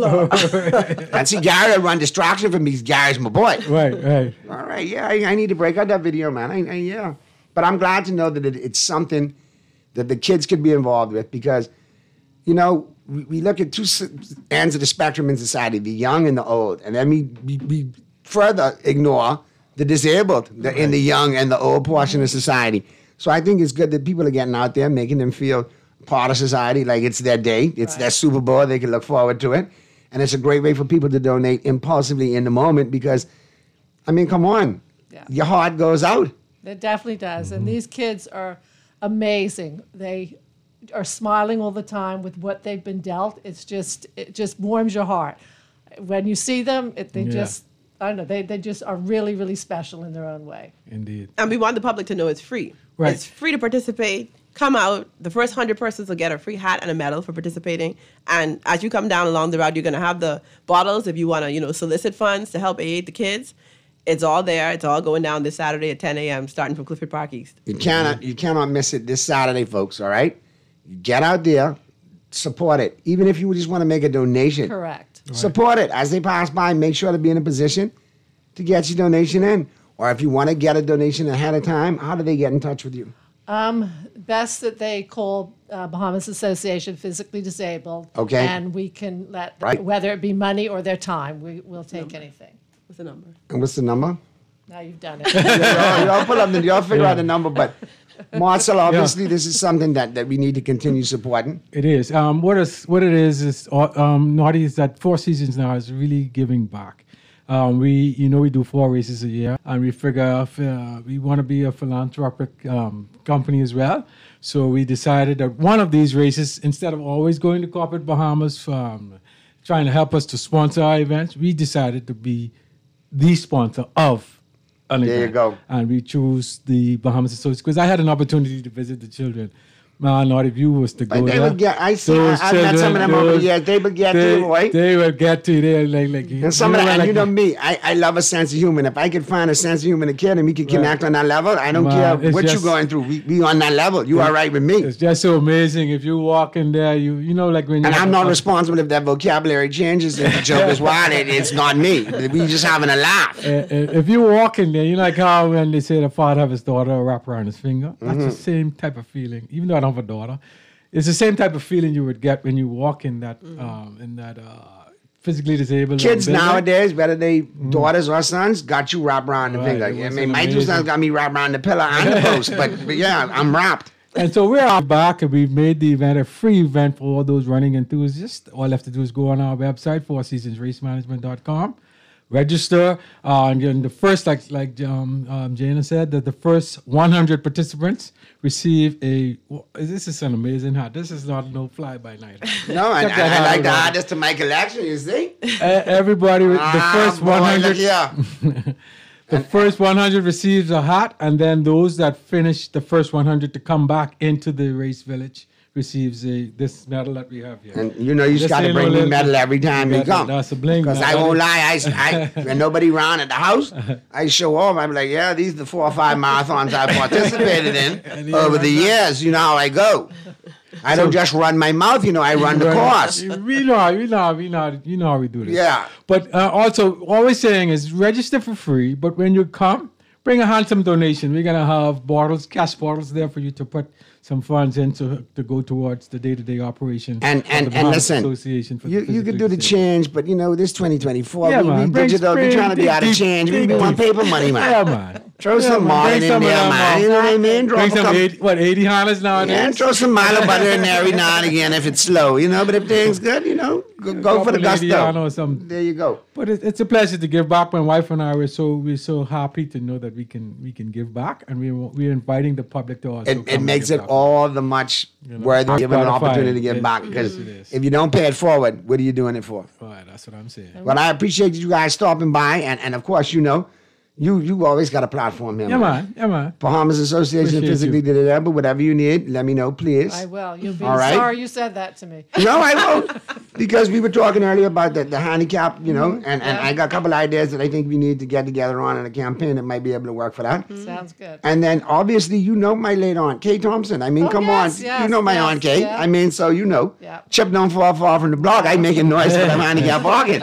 E: And see, Gary will run distraction from me because Gary's my boy.
R: Right.
E: All right, yeah, I need to break out that video, man. Yeah. But I'm glad to know that it's something that the kids could be involved with because, we look at 2 ends of the spectrum in society, the young and the old. And then we further ignore the disabled in the young and the old portion of society. So I think it's good that people are getting out there, making them feel part of society, like it's their day, it's their Super Bowl, they can look forward to it. And it's a great way for people to donate impulsively in the moment because, come on, your heart goes out.
S: It definitely does. And these kids are amazing. They are smiling all the time with what they've been dealt. It just warms your heart. When you see them, they just are really, really special in their own way.
R: Indeed.
T: And we want the public to know it's free.
R: Right.
T: It's free to participate. Come out. The first 100 persons will get a free hat and a medal for participating. And as you come down along the route, you're going to have the bottles if you want to, solicit funds to help aid the kids. It's all there. It's all going down this Saturday at 10 a.m., starting from Clifford Park East.
E: You cannot miss it this Saturday, folks, all right? Get out there, support it. Even if you just want to make a donation.
S: Correct.
E: Support it. As they pass by, make sure to be in a position to get your donation in. Or if you want to get a donation ahead of time, how do they get in touch with you?
S: Best that they call Bahamas Association Physically Disabled.
E: Okay.
S: And we can let,
E: Right.
S: whether it be money or their time, we'll take anything.
T: What's the number?
E: And what's the number?
S: Now you've done it.
E: Y'all pull up y'all figure out the number, but Marcel, obviously this is something that we need to continue supporting.
R: It is. What it is Naughty is that 4 seasons now is really giving back. We do 4 races a year, and we figure if, we want to be a philanthropic company as well. So we decided that one of these races, instead of always going to Corporate Bahamas, trying to help us to sponsor our events, we decided to be the sponsor of an event.
E: There you go.
R: And we chose the Bahamas Association because I had an opportunity to visit the children. Man, not if you was to go
E: They
R: there.
E: would get. I've met some of them over the years. They would get to you, right?
R: They would get to you. They're like
E: And some of that, and you know me, I love a sense of humor. If I could find a sense of humor in a kid and we could connect on that level, I don't care
R: it's
E: what you're
R: just-
E: going through. We on that level. You all right with me.
R: It's just so amazing if you walk in there. You know, like when.
E: And I'm not responsible if that vocabulary changes. If the joke is wild, it's not me. We just having a laugh.
R: If you walk in there, you know like how when they say the father have his daughter wrap around his finger. That's
E: Mm-hmm.
R: the same type of feeling. Even though I don't have a daughter, it's the same type of feeling you would get when you walk in that physically disabled
E: Kids
R: building.
E: nowadays, whether they daughters or sons, got you wrapped around the
R: Right,
E: finger.
R: it
E: I
R: was
E: mean,
R: an
E: my 2
R: amazing-
E: sons got me wrapped around the pillar and the post, but yeah, I'm wrapped.
R: And so we're back, and we've made the event a free event for all those running enthusiasts. All you have to do is go on our website, fourseasonsracemanagement.com, register. And then the first, like Jana said, that the first 100 participants receive a. Well, this is an amazing hat. This is not no fly by night.
E: No, and
R: Check that
E: I
R: hat
E: like the
R: out.
E: artist to Michael Jackson, you see?
R: Everybody, the first
E: boy,
R: 100.
E: look here.
R: The first 100 receives a hat, and then those that finish the first 100 to come back into the race village receives this medal that we have here.
E: And you know you
R: This
E: got to
R: ain't
E: bring
R: no
E: me
R: little-
E: medal every time you come.
R: That's a bling.
E: Because I won't lie, I when nobody around at the house, I show off. I'm like, yeah, these are the 4 or 5 marathons I participated in over the years. You know how I go. I don't just run my mouth, I run the course.
R: We know how we do this.
E: Yeah.
R: But also, always saying is register for free, but when you come, bring a handsome donation. We're going to have cash bottles there for you to put some funds in to go towards the day-to-day operation.
E: And
R: of the Bahamas
E: listen,
R: Association for the
E: you could
R: Physically
E: do the
R: Disabled.
E: change, but this 2024,
R: Yeah,
E: we
R: man. Bring
E: digital, we trying to be out of change. We want paper money, man.
R: Yeah, man.
E: Throw
R: Yeah,
E: some
R: man.
E: marlin
R: Bring
E: in
R: some of
E: there,
R: them
E: man.
R: off.
E: You know what I mean?
R: Bring some 80 Hondas nowadays.
E: Yeah, and throw some Milo butter in there every now and again if it's slow, But if things good, go for the gusto. There you go.
R: But it's a pleasure to give back. My wife and I we're so happy to know that we can give back, and we're inviting the public to also.
E: It makes it all the much worth giving an opportunity to give back, because if you don't pay it forward, what are you doing it for?
R: Right, that's what I'm saying.
E: Well, I appreciate you guys stopping by, and of course, you always got a platform here.
R: Yeah, man.
E: Bahamas Association
R: Appreciate
E: Physically Disabled, but whatever you need, let me know, please.
S: I will. You'll be
E: All right.
S: sorry you said that to me.
E: No, I won't. Because we were talking earlier about the handicap, and I got a couple ideas that I think we need to get together on in a campaign that might be able to work for that.
S: Sounds good.
E: And then obviously my late aunt, Kay Thompson. I mean, come on. You know my aunt Kay.
S: yeah.
E: I mean, so
S: Yeah.
E: Chip don't fall far from the block. I make a noise for the handicap walking.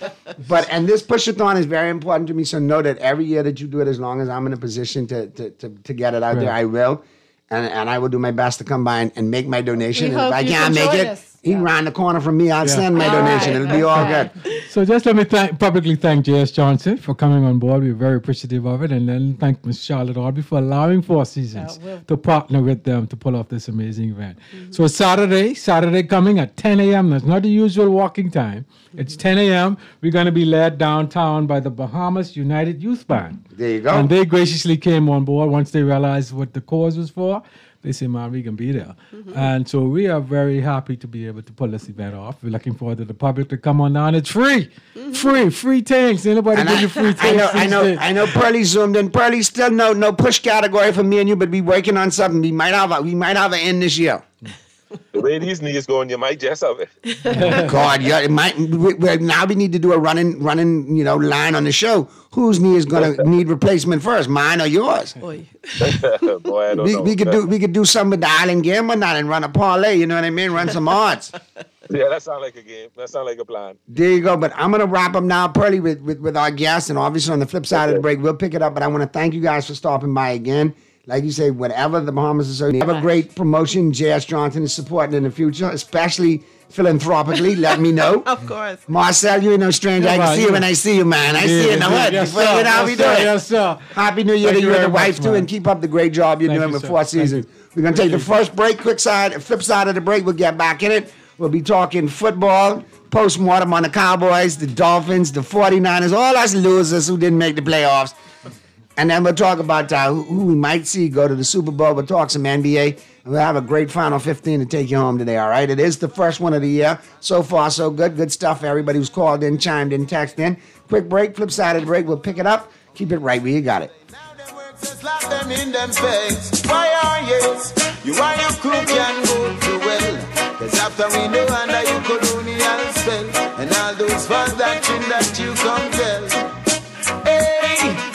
E: And this push-a-thon is very important to me, so know that every year that you do it, as long as I'm in a position to get it out there,
R: Right.
E: I will. And I will do my best to come by and make my donation.
S: We
E: And if
S: hope
E: I
S: you
E: can't
S: can
E: make
S: join
E: it,
S: us.
E: he round the corner from me. I'll
R: Yeah.
E: send my
S: All
E: donation.
S: right.
E: It'll be all good.
R: So just let me publicly thank J.S. Johnson for coming on board. We're very appreciative of it. And then thank Ms. Charlotte Albee for allowing Four Seasons to partner with them to pull off this amazing event. So Saturday coming at 10 a.m. That's not the usual walking time. It's 10 a.m. We're going to be led downtown by the Bahamas United Youth Band.
E: There you go.
R: And they graciously came on board once they realized what the cause was for. They say, man, we can be there. And so we are very happy to be able to pull this event off. We're looking forward to the public to come on down. It's free. Free tanks. Anybody
E: And
R: give you free tanks?
E: I know Pearlie zoomed in. Pearlie still no push category for me and you, but we working on something. We might have an end this year.
U: The way these knees going, you might just have it.
E: God, yeah, it might. Now we need to do a running, line on the show. Whose knee is gonna need replacement first, mine or yours?
U: Boy, I don't know.
E: We could do something with the Island Gambler now and run a parlay. You know what I mean? Run some odds.
U: Yeah, that sounds like a game. That sounds like a plan.
E: There you go. But I'm gonna wrap up now, Pearlie, with our guests, and obviously on the flip side of the break, we'll pick it up. But I want to thank you guys for stopping by again. Like you say, whatever the Bahamas Association, have a great promotion. J.S. Johnson is supporting in the future, especially philanthropically. Let me know.
T: Of course.
E: Marcel, you ain't no stranger. I can see you when I see you, man. I see you in the hood.
R: Yes,
E: You know how we do it.
R: Yes, sir.
E: Happy New Year
R: Thank
E: to
R: you
E: you and
R: very
E: the wife,
R: much,
E: too,
R: man.
E: and keep up the great job you're
R: Thank
E: doing
R: you,
E: with
R: sir.
E: Four
R: Thank you.
E: Seasons. We're going to take the first break, flip side of the break. We'll get back in it. We'll be talking football, post-mortem on the Cowboys, the Dolphins, the 49ers, all us losers who didn't make the playoffs. And then we'll talk about who we might see go to the Super Bowl. We'll talk some NBA. And we'll have a great Final 15 to take you home today, all right? It is the first one of the year. So far, so good. Good stuff. Everybody who's called in, chimed in, texted in. Quick break, flip side of the break. We'll pick it up. Keep it right where you got it.
C: Slap them in them face. Why are you? You are your crook and go too well. Cause after we know under you colonial spell. And all those false doctrine that you compel. Hey!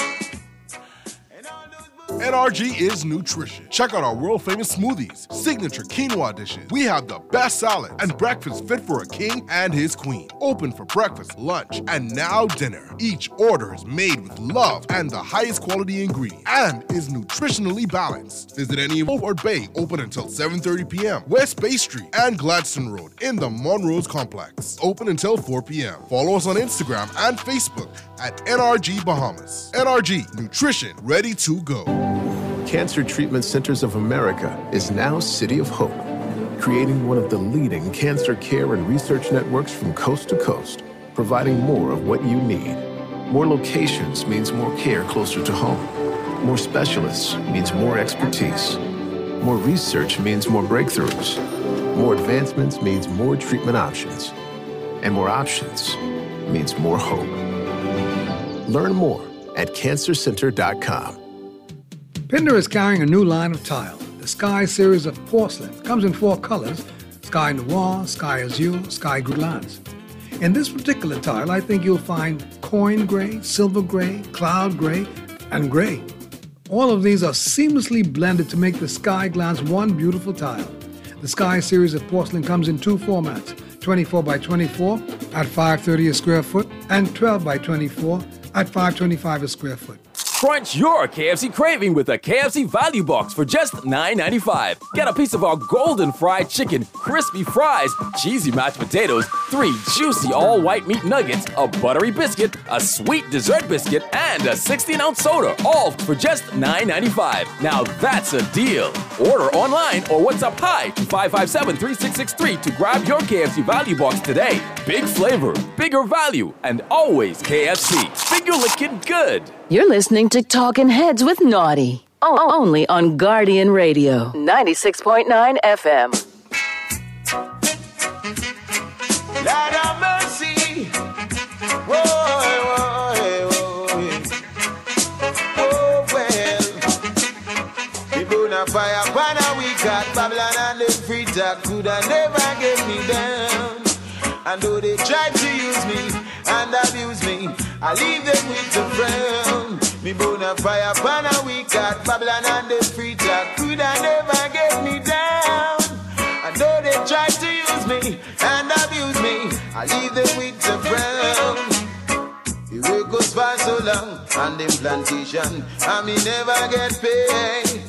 A: NRG is nutrition. Check out our world-famous smoothies, signature quinoa dishes. We have the best salad and breakfast fit for a king and his queen. Open for breakfast, lunch, and now dinner. Each order is made with love and the highest quality ingredients and is nutritionally balanced. Visit any of or Bay, open until 7:30 p.m. West Bay Street and Gladstone Road in the Monrose Complex. Open until 4 p.m. Follow us on Instagram and Facebook at NRG Bahamas. NRG, nutrition ready to go.
I: Cancer Treatment Centers of America is now City of Hope, creating one of the leading cancer care and research networks from coast to coast, providing more of what you need. More locations means more care closer to home. More specialists means more expertise. More research means more breakthroughs. More advancements means more treatment options. And more options means more hope. Learn more at cancercenter.com.
J: Pinder is carrying a new line of tile, the Sky series of porcelain. It comes in 4 colors, Sky Noir, Sky Azure, Sky Goudlance. In this particular tile, I think you'll find coin gray, silver gray, cloud gray, and gray. All of these are seamlessly blended to make the Sky Glance one beautiful tile. The Sky series of porcelain comes in 2 formats, 24 by 24 at $5.30 a square foot and 12 by 24 at $5.25 a square foot.
G: Crunch your KFC craving with a KFC value box for just $9.95. Get a piece of our golden fried chicken, crispy fries, cheesy mashed potatoes, 3 juicy all-white meat nuggets, a buttery biscuit, a sweet dessert biscuit, and a 16-ounce soda, all for just $9.95. Now that's a deal. Order online or WhatsApp hi to 557-3663 to grab your KFC value box today. Big flavor, bigger value, and always KFC. Finger licking good.
B: You're listening to Talking Heads with Naughty. Only on Guardian Radio, 96.9 FM.
C: Lord have mercy. Whoa, well. People na fire, pana we got Babylon and the free talk coulda never get me down. And though they try to use me and abuse me, I leave them with the frown. Me bona fire pan a week at Babylon and the free talk coulda never get me down. And though they try to use me and abuse me, I leave them with the frown. The work goes for so long on them plantation, and me never get paid.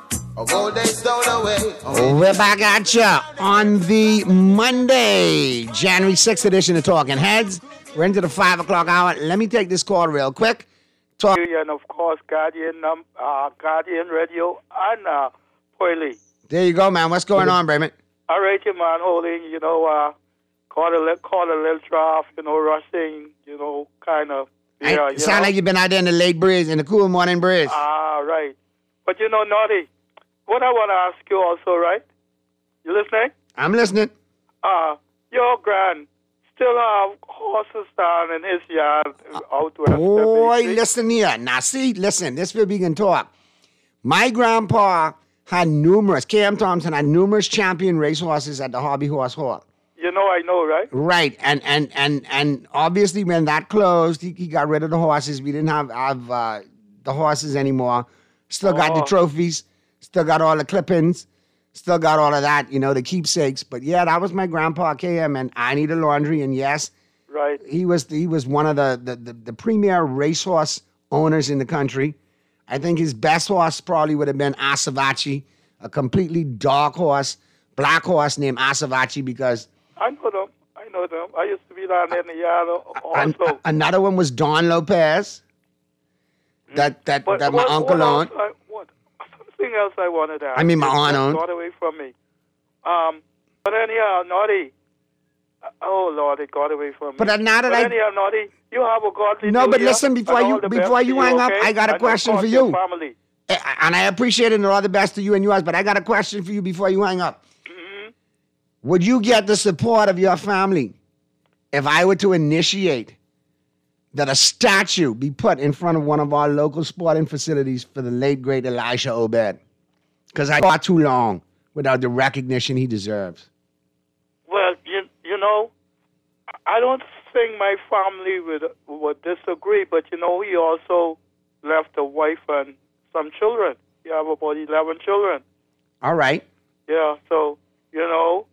E: We're back at you on the Monday, January 6th edition of Talking Heads. We're into the 5 o'clock hour. Let me take this call real quick.
N: And of course, Guardian Radio and Poily.
E: There you go, man. What's going on, Brayman?
N: All right, you man, holding, caught a little draft, rushing, kind of. Yeah,
E: it sound like you've been out there in the late breeze, in the cool morning breeze.
N: Right. But Naughty, what I want to ask you also, right? You listening?
E: I'm listening.
N: Your grand still have horses down in his yard out west.
E: Boy, listen here. Now, see, listen, this will begin talk. My grandpa had numerous, K.M. Thompson had numerous champion racehorses at the Hobby Horse Hall.
N: I know, right?
E: Right, and obviously when that closed, he got rid of the horses. We didn't have the horses anymore. Still got the trophies. Still got all the clippings. Still got all of that, the keepsakes. But yeah, that was my grandpa, KM, and I Need a Laundry. And yes,
N: right,
E: he was one of the premier racehorse owners in the country. I think his best horse probably would have been Asavachi, a completely dark horse, black horse named Asavachi because...
N: I know them. I used to be down there in the yard also.
E: Another one was Don Lopez, that my uncle owned.
N: Something else I wanted to ask.
E: I mean, my aunt owned.
N: Got away from me. But anyhow, Naughty. Oh, Lord, it got away from me.
E: But now that
N: anyhow, Naughty, you have a godly
E: No, but
N: New Year,
E: listen, before
N: and
E: you
N: all the best to
E: hang up,
N: okay?
E: I got a
N: And
E: question
N: of
E: for
N: course,
E: you.
N: your family.
E: And I appreciate it and all the best to you and yours, but I got a question for you before you hang up.
N: Mm-hmm.
E: Would you get the support of your family if I were to initiate that a statue be put in front of one of our local sporting facilities for the late, great Elijah Obed? Because I fought too long without the recognition he deserves.
N: Well, you know, I don't think my family would disagree, but, you know, he also left a wife and some children. He have about 11 children.
E: All right.
N: Yeah, so, you know,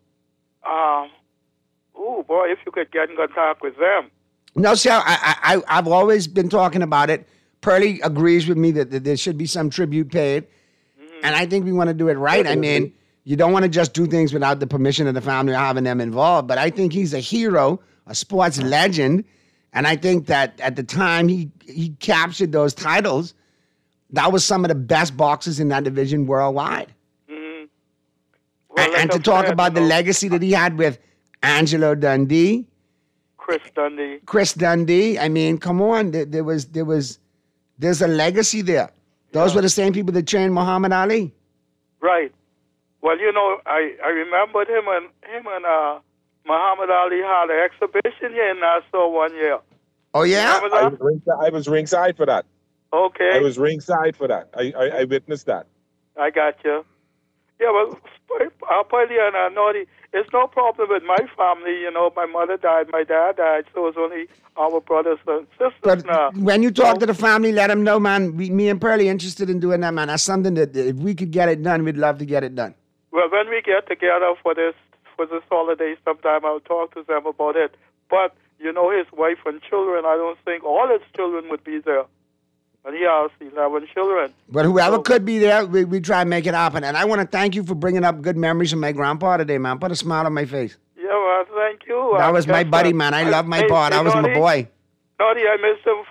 N: oh, boy, if you could get in contact with them.
E: No, see, I've always been talking about it. Pearlie agrees with me that there should be some tribute paid. And I think we want to do it right. I mean, you don't want to just do things without the permission of the family or having them involved. But I think he's a hero, a sports legend. And I think that at the time he captured those titles, that was some of the best boxers in that division worldwide.
N: Mm-hmm.
E: And to talk about the legacy that he had with Angelo Dundee.
N: Chris Dundee.
E: I mean, come on. There's a legacy there. Those were the same people that trained Muhammad Ali.
N: Right. Well, you know, I remembered him and Muhammad Ali had an exhibition here in Nassau one year.
E: Oh, yeah?
U: I was ringside for that.
N: Okay.
U: I was ringside for that. I witnessed that.
N: I got you. Yeah, well, Pearlie and Naughty, it's no problem with my family. You know, my mother died, my dad died, so it's only our brothers and sisters
E: But
N: now.
E: when you talk to the family, let them know, man, me and Pearlie interested in doing that, man. That's something that if we could get it done, we'd love to get it done.
N: Well, when we get together for this holiday sometime, I'll talk to them about it. But, you know, his wife and children, I don't think all his children would be there. And he has 11 children.
E: But whoever could be there, we try and make it happen. And I want to thank you for bringing up good memories of my grandpa today, man. Put a smile on my face.
N: Yeah, well, thank you.
E: That was my buddy, man. I love my pa. That was my boy.
N: Naughty, I miss him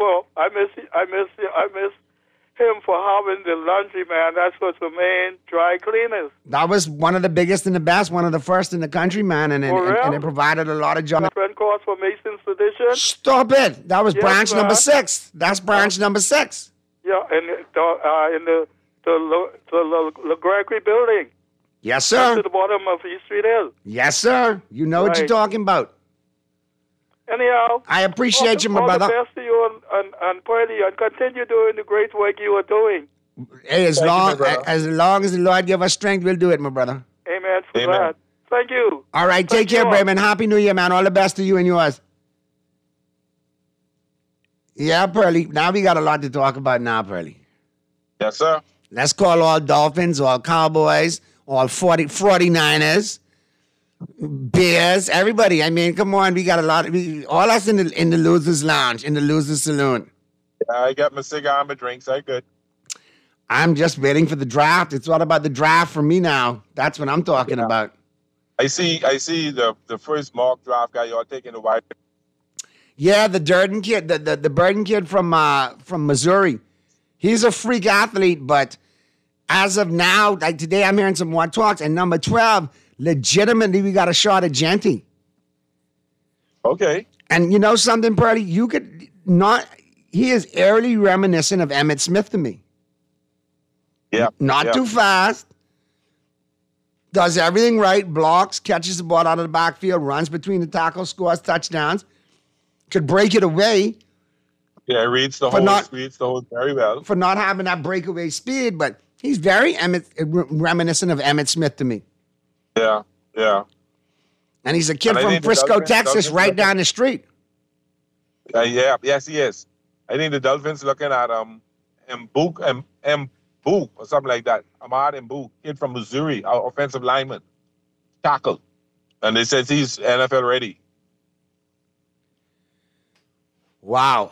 N: for having the laundry, man. That's what's the main dry cleaners.
E: That was one of the biggest and the best, one of the first in the country, man. And it provided a lot of jobs.
N: Friend calls for Mason's Edition.
E: Stop it. That was
N: Yes,
E: branch
N: man.
E: number 6. That's branch number 6.
N: Yeah, and in the Gregory building.
E: Yes,
N: Down
E: sir.
N: to the bottom of East Street Hill.
E: Yes, sir. You know what you're
N: Right.
E: talking about.
N: Anyhow,
E: I appreciate you, my brother.
N: All the best to you and Pearlie, and continue doing the great work you are doing.
E: Hey, as long as the Lord give us strength, we'll do it, my brother.
N: Amen for that. Thank you.
E: All right, take care, baby, and Happy New Year, man. All the best to you and yours. Yeah, Pearlie. Now we got a lot to talk about now, Pearlie.
U: Yes, sir.
E: Let's call all Dolphins, all Cowboys, all 49ers, Bears, everybody. I mean, come on, we got a lot. All us in the losers' lounge, in the losers' saloon.
U: Yeah, I got my cigar and my drinks. I good.
E: I'm just waiting for the draft. It's all about the draft for me now. That's what I'm talking about.
U: I see the first mock draft guy y'all taking the wide.
E: Yeah, the Durden kid, the Burden kid from Missouri. He's a freak athlete, but as of now, like today, I'm hearing some more talks. And number 12, legitimately, we got a shot at Genty.
U: Okay.
E: And you know something, Pearlie? You could not. He is eerily reminiscent of Emmitt Smith to me.
U: Yeah.
E: Not too fast. Does everything right. Blocks, catches the ball out of the backfield, runs between the tackles, scores touchdowns. Could break it away.
U: Yeah, reads the holes very well.
E: For not having that breakaway speed, but he's very reminiscent of Emmitt Smith to me.
U: Yeah, yeah.
E: And he's a kid
U: And I
E: from
U: think the
E: Frisco,
U: Dolphins-
E: Texas, right down the street.
U: Yes, he is. I think the Dolphins looking at Mbu or something like that. Ahmad Mbu, kid from Missouri, our offensive lineman, tackle, and they said he's NFL ready.
E: Wow.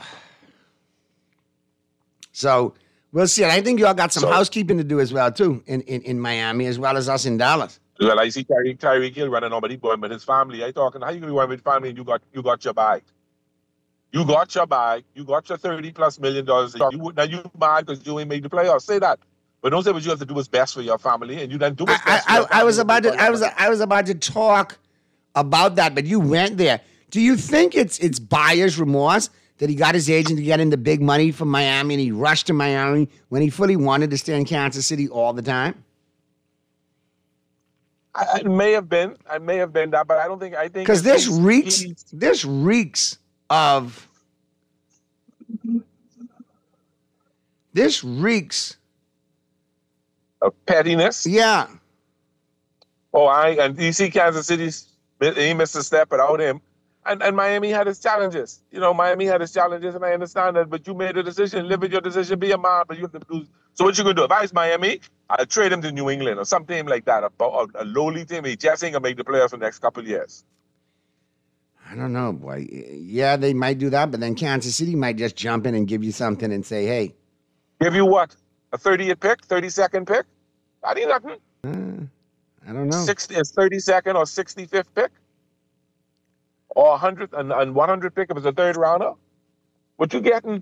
E: So we'll see. And I think y'all got some housekeeping to do as well, too, in Miami, as well as us in Dallas.
U: Well, I see Tyreek Hill running on, but he's going with his family. I talking, how you going to be running with family and you got your bag? You got your bag. You got your $30+ million. You mad because you ain't made the playoffs. Say that. But don't say what you have to do is best for your family, and you don't do what's best.
E: I was about to talk about that, but you went there. Do you think it's buyer's remorse that he got his agent to get him the big money from Miami and he rushed to Miami when he fully wanted to stay in Kansas City all the time?
U: I may have been that, but I don't think. I think
E: because this reeks of
U: pettiness.
E: Yeah.
U: Oh, and you see Kansas City's, he missed a step without him. And Miami had its challenges. Miami had its challenges, and I understand that, but you made a decision. Live with your decision, be a man, but you have to do. So what you going to do? If I was Miami, I'd trade him to New England or some team like that, a lowly team. He just ain't going to make the playoffs for the next couple of years.
E: I don't know, boy. Yeah, they might do that, but then Kansas City might just jump in and give you something and say, hey.
U: Give you what? A 30th pick? 32nd pick? I need nothing.
E: I don't know.
U: 32nd or 65th pick? Or 100th and 100th pick if it's a third rounder? What you getting?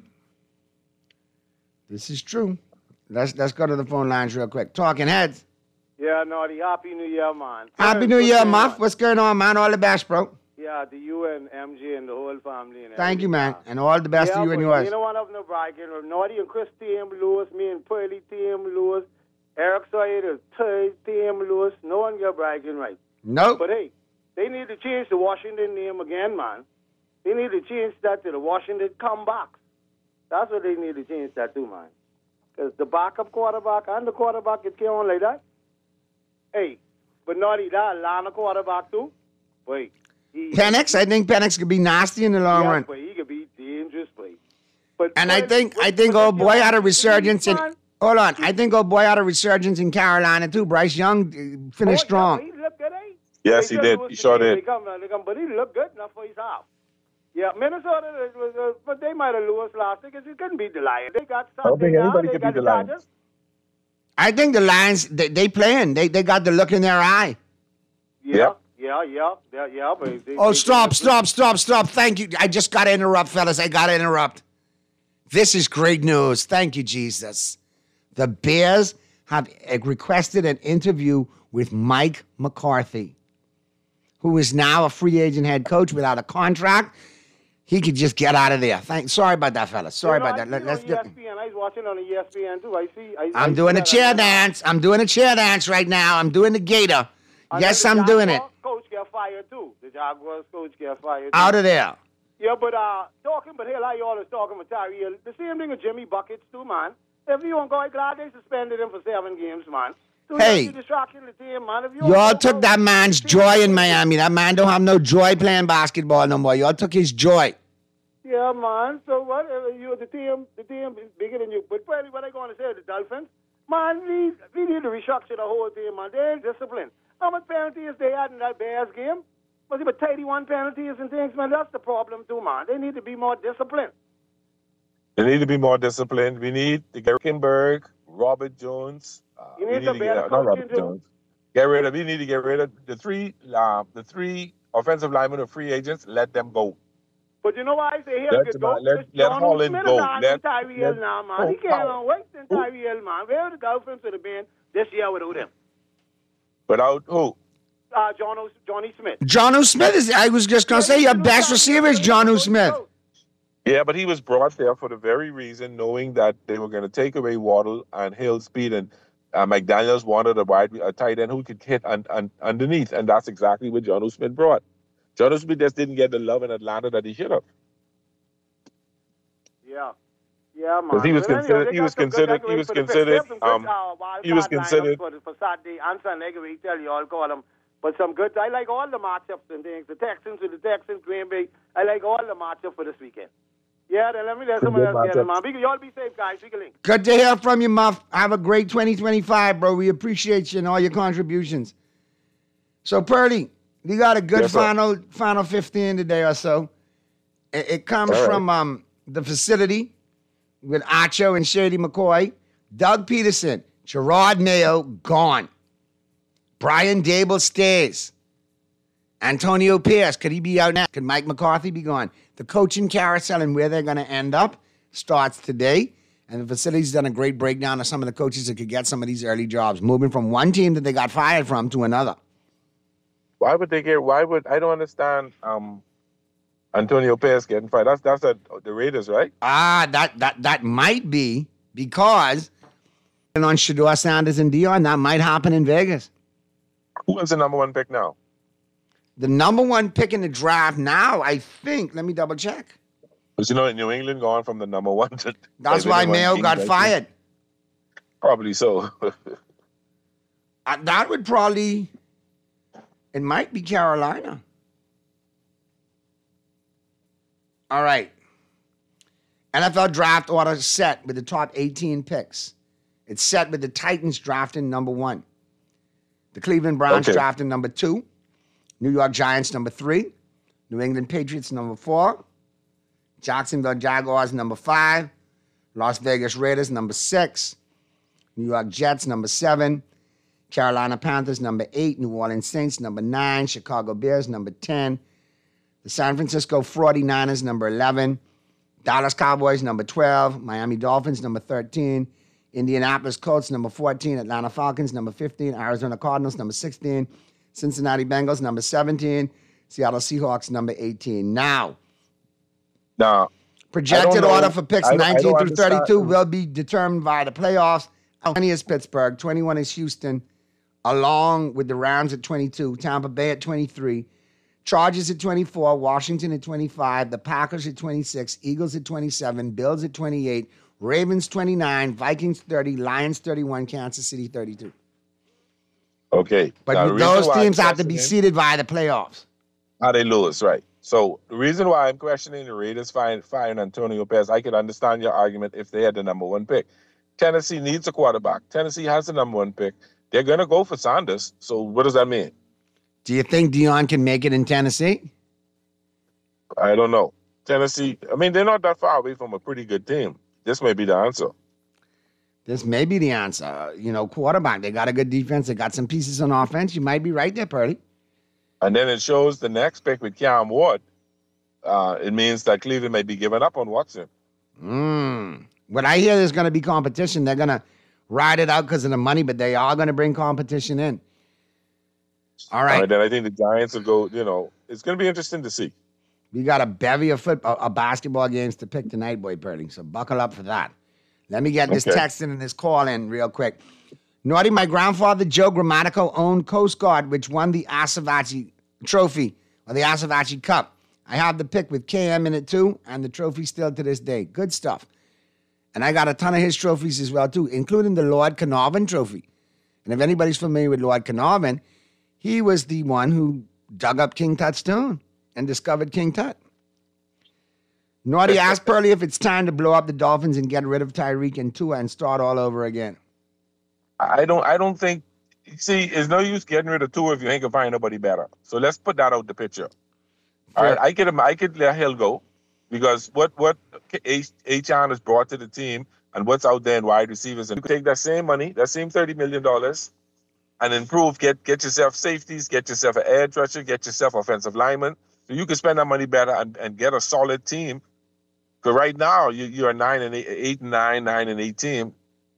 E: This is true. Let's go to the phone lines real quick. Talking Heads.
H: Yeah, Naughty. Happy New Year, man.
E: Happy New Year, Muff. What's going on, man? All the best, bro.
H: Yeah, to you and MJ and the whole family. And
E: Thank you, man. And all the best to you and yours.
H: You know what? I'm no bragging. Naughty and Chris T.M. Lewis, me and Pearly T.M. Lewis, Eric Sawyer, T.M. Lewis. No one got bragging right.
E: Nope.
H: But hey, they need to change the Washington name again, man. They need to change that to the Washington Comebacks. That's what they need to change that to, man. Because the backup quarterback and the quarterback get on like that. Hey, but Naughty, that Atlanta quarterback too. Wait.
E: Penix, I think Penix could be nasty in the long run.
H: But he could be dangerous,
E: And I think old boy had a resurgence in. Hold on, I think old boy had a resurgence in Carolina too. Bryce Young finished strong.
H: He looked good, eh?
U: Yes, he did. He sure did.
H: But he looked good enough for his half. Yeah, Minnesota, but they might have lost last year because you couldn't beat the Lions. They got something.
U: I don't think anybody could beat the Lions.
E: I think the Lions, they playing. They got the look in their eye.
H: Yeah. But
E: Stop. Thank you. I just got to interrupt, fellas. I got to interrupt. This is great news. Thank you, Jesus. The Bears have requested an interview with Mike McCarthy, who is now a free agent head coach without a contract. He could just get out of there. Sorry about that, fellas. Sorry about that.
H: Let's do ESPN. I was watching on ESPN, too.
E: I'm doing a chair dance. I'm doing a chair dance right now. I'm doing the gator. Yes, I'm doing it.
H: Coach get fired too. The Jaguars coach get fired.
E: Out of there.
H: Yeah, but hell, I always talking with Tyree Hill. The same thing with Jimmy Buckets too, man. If you don't go, glad they suspended him for 7 games, man. So
E: hey, y'all took that man's joy in Miami. That man don't have no joy playing basketball no more. Y'all took his joy.
H: Yeah, man. So what? The team is bigger than you. But probably what I going to say to the Dolphins, man, we need to restructure the whole team, man. They ain't disciplined. How much penalties they had in that Bears game? Was it about 31 penalties and things, man? That's the problem too, man. They need to be more disciplined.
U: They need to be more disciplined. We need to get Rickenberg, Robert Jones.
H: You need some better coaching too.
U: We need to get rid of the three offensive linemen or free agents. Let them go.
H: But you know why I say here to go?
U: Let Holland go.
H: Let Tyree Hill now, man. He can't wait in Tyree Hill, man. Where the Dolphins would have been this year without him?
U: Without who?
H: Johnny Smith.
E: Jonnu Smith is. I was just gonna say your best receiver is Jonnu Smith.
U: Yeah, but he was brought there for the very reason, knowing that they were going to take away Waddle and Hill's speed, and McDaniels wanted a tight end who could hit underneath, and that's exactly what Jonnu Smith brought. Jonnu Smith just didn't get the love in Atlanta that he should have.
H: Yeah, man.
U: He was considered.
H: For Saturday and Sunday. We tell you all call them. But some good. I like all the matchups and things. The Texans with the Texans, Green Bay. I like all the matchups for this weekend. Yeah, then let someone else get it, man. Y'all be safe, guys. We can link.
E: Good to hear from you, Muff. Have a great 2025, bro. We appreciate you and all your contributions. So, Purdy, we got a good final 15 today or so. It comes from the facility with Acho and Shady McCoy. Doug Peterson, Gerard Mayo, gone. Brian Dable stays. Antonio Pierce, could he be out now? Could Mike McCarthy be gone? The coaching carousel and where they're going to end up starts today. And the facility's done a great breakdown of some of the coaches that could get some of these early jobs, moving from one team that they got fired from to another.
U: Why would they get? I don't understand? Antonio Perez getting fired. That's the Raiders, right?
E: That might be because on Shedeur Sanders and Dion, that might happen in Vegas.
U: Who is the number one pick now?
E: The number one pick in the draft now, I think. Let me double check.
U: Because in New England going from the number one to...
E: That's why Mayo got fired.
U: Probably so.
E: That would probably... It might be Carolina. All right. NFL draft order set with the top 18 picks. It's set with the Titans drafting number 1. The Cleveland Browns drafting number 2. New York Giants number 3. New England Patriots number 4. Jacksonville Jaguars, number 5. Las Vegas Raiders, number 6. New York Jets, number 7. Carolina Panthers, number 8. New Orleans Saints, number 9. Chicago Bears, number 10. The San Francisco 49ers, number 11. Dallas Cowboys, number 12. Miami Dolphins, number 13. Indianapolis Colts, number 14. Atlanta Falcons, number 15. Arizona Cardinals, number 16. Cincinnati Bengals, number 17. Seattle Seahawks, number 18. Now, projected order for picks 19 through 32 will be determined by the playoffs. 20 is Pittsburgh, 21 is Houston, along with the Rams at 22, Tampa Bay at 23, Chargers at 24, Washington at 25, the Packers at 26, Eagles at 27, Bills at 28, Ravens 29, Vikings 30, Lions 31, Kansas City 32.
U: Okay.
E: But those teams have to be seeded via the playoffs.
U: How they lose, right. So the reason why I'm questioning the Raiders firing Antonio Perez, I could understand your argument if they had the number 1 pick. Tennessee needs a quarterback. Tennessee has the number 1 pick. They're going to go for Sanders. So what does that mean?
E: Do you think Dion can make it in Tennessee?
U: I don't know. Tennessee, I mean, they're not that far away from a pretty good team. This may be the answer.
E: This may be the answer. Quarterback. They got a good defense. They got some pieces on offense. You might be right there, Purdy.
U: And then it shows the next pick with Cam Ward. It means that Cleveland may be giving up on Watson.
E: When I hear there's going to be competition, they're going to ride it out because of the money, but they are going to bring competition in. All right.
U: Then I think the Giants will go, it's going to be interesting to see.
E: We got a bevy of basketball games to pick tonight, boy, Purdy, so buckle up for that. Let me get this text in and this call in real quick. Naughty, my grandfather, Joe Grammatico, owned Coast Guard, which won the Asavachi Trophy, or the Asavachi Cup. I have the pick with KM in it, too, and the trophy still to this day. Good stuff. And I got a ton of his trophies as well, too, including the Lord Carnarvon Trophy. And if anybody's familiar with Lord Carnarvon, he was the one who dug up King Tut's tomb and discovered King Tut. Naughty asked Pearly if it's time to blow up the Dolphins and get rid of Tyreek and Tua and start all over again.
U: I don't think, see, it's no use getting rid of Tua if you ain't gonna find nobody better. So let's put that out the picture. All right, I could let Hill go because what Achan has brought to the team and what's out there in wide receivers, and you could take that same money, that same $30 million, and improve, get yourself safeties, get yourself an edge rusher, get yourself offensive lineman. So you can spend that money better and get a solid team. Because right now you're a 8-9, 9-8 team.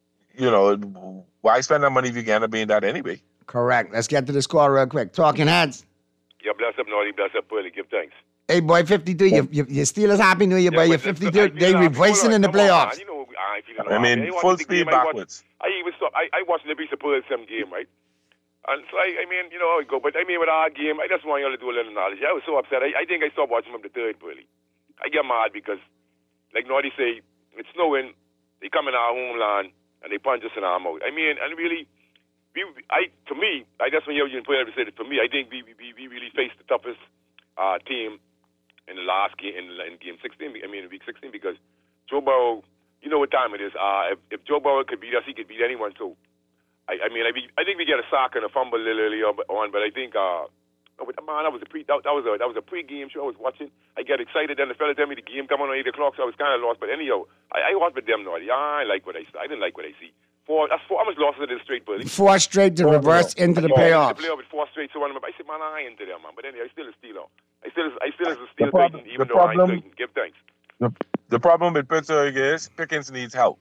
U: Why spend that money if you're gonna be in that anyway?
E: Correct. Let's get to this call real quick. Talking Heads.
L: Yeah, bless up, Naughty, bless up, Pearly. Give thanks.
E: Hey, boy, 52. Your Steelers Happy New Year, boy. You're 52. They reversing in the playoffs.
U: Full speed backwards.
L: I even stopped. I watched the Pearl some game, right? And so, how it go. But with our game, I just want you all to do a little knowledge. I was so upset. I think I stopped watching from the third, Pearly. I get mad because, like Naughty say, it's snowing. They come in our homeland and they punch us in our mouth. And really, to me, I just want you to say that for me, I think we really faced the toughest team in the last game, in game 16, week 16, because Joe Burrow, you know what time it is. If Joe Burrow could beat us, he could beat anyone. So, I think we get a sack and a fumble a little early on, but I think, that was a pre-game show I was watching. I get excited, then the fella tell me the game come on 8 o'clock, so I was kind of lost. But anyhow, I watched with them, Naughty. I didn't like what I see. How much losses it is straight, Billy?
E: 4 straight to reverse into the playoffs.
L: The playoff with 4 straight, so I said, man, I ain't into them, man. But anyway, I still a Steeler. I still is a Steeler, even though I ain't Give thanks.
U: The problem with Pittsburgh is Pickens needs help.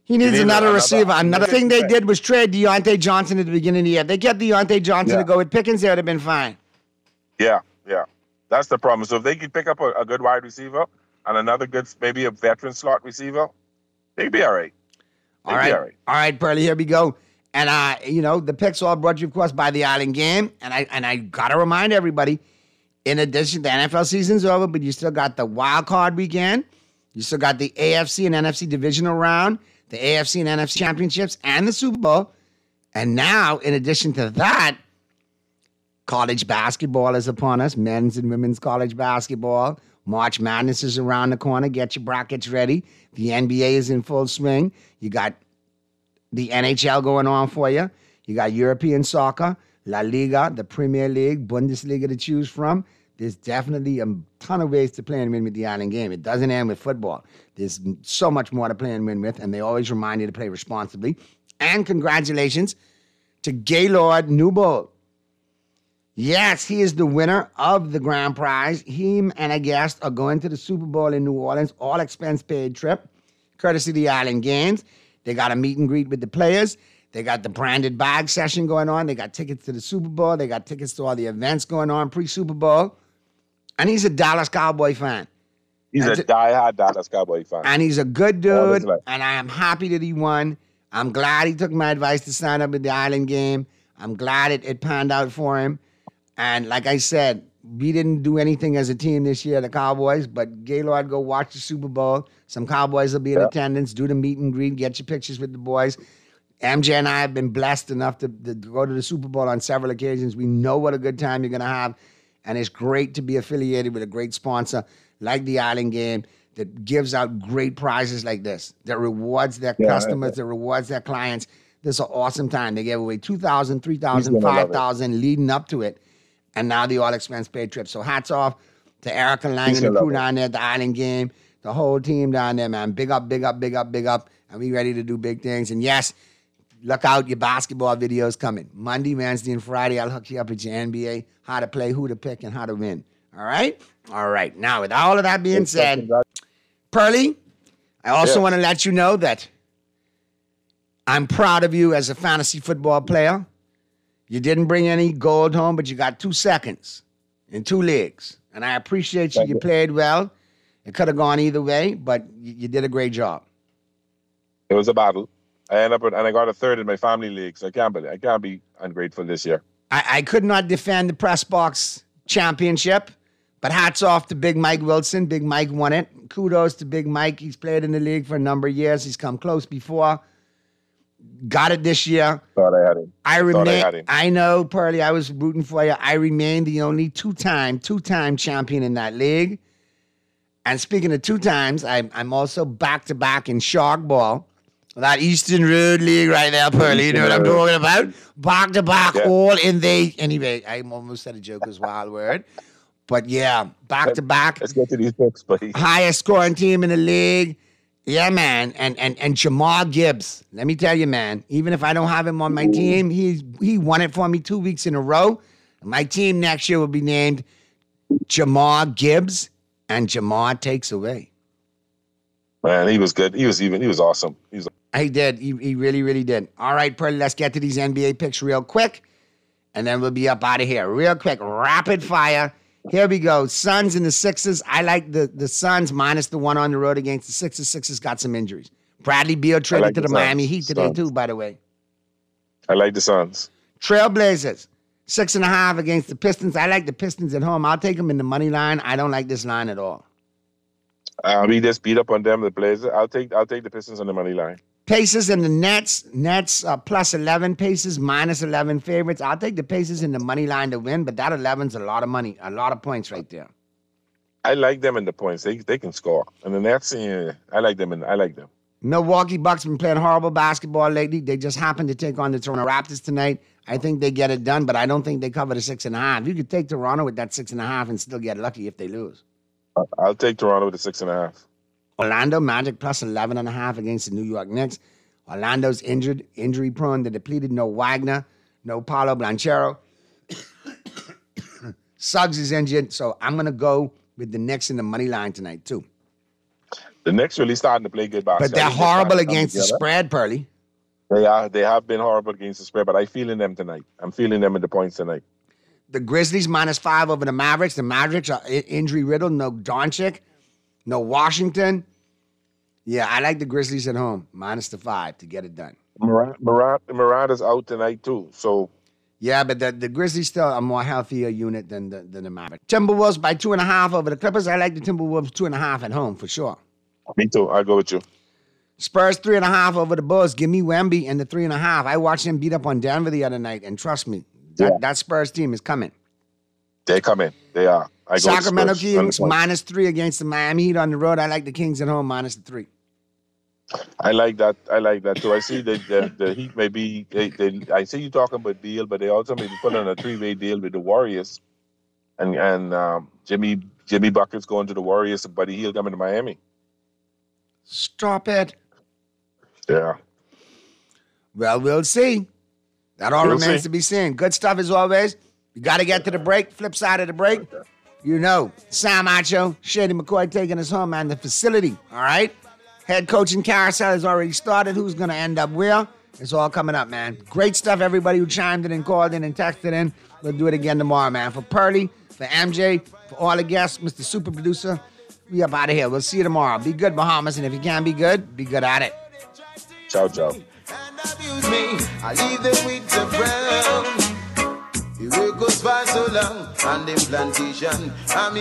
E: He needs another receiver. Another thing they
U: defense.
E: did was trade Deontay Johnson at the beginning of the year. If they kept Deontay Johnson to go with Pickens, they would have been fine.
U: Yeah. That's the problem. So if they could pick up a good wide receiver and another good, maybe a veteran slot receiver, they'd be all right.
E: All right, Pearly, here we go. And, the picks all brought you, of course, by the Island Game. And I got to remind everybody, in addition, the NFL season's over, but you still got the wild card weekend. You still got the AFC and NFC divisional round, the AFC and NFC championships, and the Super Bowl. And now, in addition to that, college basketball is upon us, men's and women's college basketball. March Madness is around the corner. Get your brackets ready. The NBA is in full swing. You got the NHL going on for you. You got European soccer, La Liga, the Premier League, Bundesliga to choose from. There's definitely a ton of ways to play and win with the Island Game. It doesn't end with football. There's so much more to play and win with, and they always remind you to play responsibly. And congratulations to Gaylord Newbold. Yes, he is the winner of the grand prize. Him and a guest are going to the Super Bowl in New Orleans, all expense paid trip, courtesy of the Island Games. They got a meet and greet with the players. They got the branded bag session going on. They got tickets to the Super Bowl. They got tickets to all the events going on pre-Super Bowl. And he's a Dallas Cowboy fan.
U: He's a diehard Dallas Cowboy fan.
E: And he's a good dude, and I am happy that he won. I'm glad he took my advice to sign up with the Island Game. I'm glad it panned out for him. And like I said, we didn't do anything as a team this year, the Cowboys, but Gaylord, go watch the Super Bowl. Some Cowboys will be in attendance, do the meet and greet, get your pictures with the boys. MJ and I have been blessed enough to go to the Super Bowl on several occasions. We know what a good time you're going to have, and it's great to be affiliated with a great sponsor like the Island Game that gives out great prizes like this, that rewards their customers, that rewards their clients. This is an awesome time. They gave away $2,000, $3,000, $5,000 leading up to it, and now the all-expense paid trip. So hats off to Erica Lang and the crew down there at the Island Game, the whole team down there, man. Big up, big up, big up, big up, and we ready to do big things. And yes, look out, your basketball videos coming. Monday, Wednesday, and Friday, I'll hook you up with your NBA, how to play, who to pick, and how to win. All right? All right. Now, with all of that being said, Pearly, I also want to let you know that I'm proud of you as a fantasy football player. You didn't bring any gold home, but you got 2 seconds in 2 leagues. And I appreciate you. You played well. It could have gone either way, but you did a great job.
U: It was a battle. I ended up and I got a third in my family league, so I can't be ungrateful this year.
E: I could not defend the press box championship, but hats off to Big Mike Wilson. Big Mike won it. Kudos to Big Mike. He's played in the league for a number of years. He's come close before. Got it this year.
U: Thought I had him.
E: I know, Pearly, I was rooting for you. I remain the only two-time champion in that league. And speaking of 2 times, I'm also back-to-back in Shark Ball. That Eastern Road League right there, Pearly. You know what I'm talking about? Back-to-back, all in the... Anyway, I almost said a Joker's wild word. But yeah, back-to-back.
U: Let's get to these picks, please.
E: Highest scoring team in the league. Yeah, man. And Jamar Gibbs. Let me tell you, man, even if I don't have him on my team, he won it for me 2 weeks in a row. My team next year will be named Jamar Gibbs, and Jamar takes away.
U: Man, he was good. He was awesome.
E: He did. He really, really did. All right, Pearly, let's get to these NBA picks real quick, and then we'll be up out of here. Real quick, rapid fire. Here we go. Suns and the Sixers. I like the Suns minus the 1 on the road against the Sixers. Sixers got some injuries. Bradley Beal traded to the Miami Heat today, too, by the way.
U: I like the Suns.
E: Trailblazers, 6.5 against the Pistons. I like the Pistons at home. I'll take them in the money line. I don't like this line at all.
U: We just beat up on them, the Blazers. I'll take the Pistons on the money line.
E: Pacers and the Nets. Nets plus 11. Pacers minus 11 favorites. I'll take the Pacers in the money line to win, but that 11's a lot of money, a lot of points right there.
U: I like them in the points. They can score. And the Nets, I like them.
E: Milwaukee Bucks been playing horrible basketball lately. They just happened to take on the Toronto Raptors tonight. I think they get it done, but I don't think they cover the 6.5. You could take Toronto with that 6.5 and still get lucky if they lose.
U: I'll take Toronto with the 6.5.
E: Orlando Magic plus 11.5 against the New York Knicks. Orlando's injured, injury prone. They're depleted. No Wagner, no Paolo Banchero. Suggs is injured, so I'm going to go with the Knicks in the money line tonight, too.
U: The Knicks really starting to play good basketball.
E: But they're horrible against the spread, Pearly.
U: They are. They have been horrible against the spread, but I'm feeling them tonight. I'm feeling them in the points tonight.
E: The Grizzlies -5 over the Mavericks. The Mavericks are injury riddled. No Doncic, no Washington. Yeah, I like the Grizzlies at home, -5 to get it done.
U: Miranda's out tonight too, so.
E: Yeah, but the Grizzlies still a more healthier unit than the Mavericks. Timberwolves by 2.5 over the Clippers. I like the Timberwolves 2.5 at home for sure.
U: Me too. I'll go with you.
E: Spurs 3.5 over the Bulls. Give me Wemby and the 3.5. I watched him beat up on Denver the other night, and trust me, that Spurs team is coming.
U: They're coming. They are. I go
E: Sacramento
U: Spurs.
E: Kings -3 against the Miami Heat on the road. I like the Kings at home -3.
U: I like that. I like that too. I see the Heat may be. I see you talking about deal, but they also may be putting on a 3-way deal with the Warriors, and Jimmy Bucket's going to the Warriors, and Buddy Hield coming to Miami.
E: Stop it.
U: Yeah.
E: Well, we'll see. That all remains to be seen. Good stuff as always. You got to get to the break. Flip side of the break, you know, Sam Acho, Shady McCoy taking us home, man. The facility, all right? Head coaching carousel has already started. Who's going to end up where? It's all coming up, man. Great stuff, everybody who chimed in and called in and texted in. We'll do it again tomorrow, man. For Pearly, for MJ, for all the guests, Mr. Super Producer, we up out of here. We'll see you tomorrow. Be good, Bahamas, and if you can't be good at it.
U: Ciao, ciao.
C: Abuse me, I leave them with the brown. The work goes by so long on them plantation.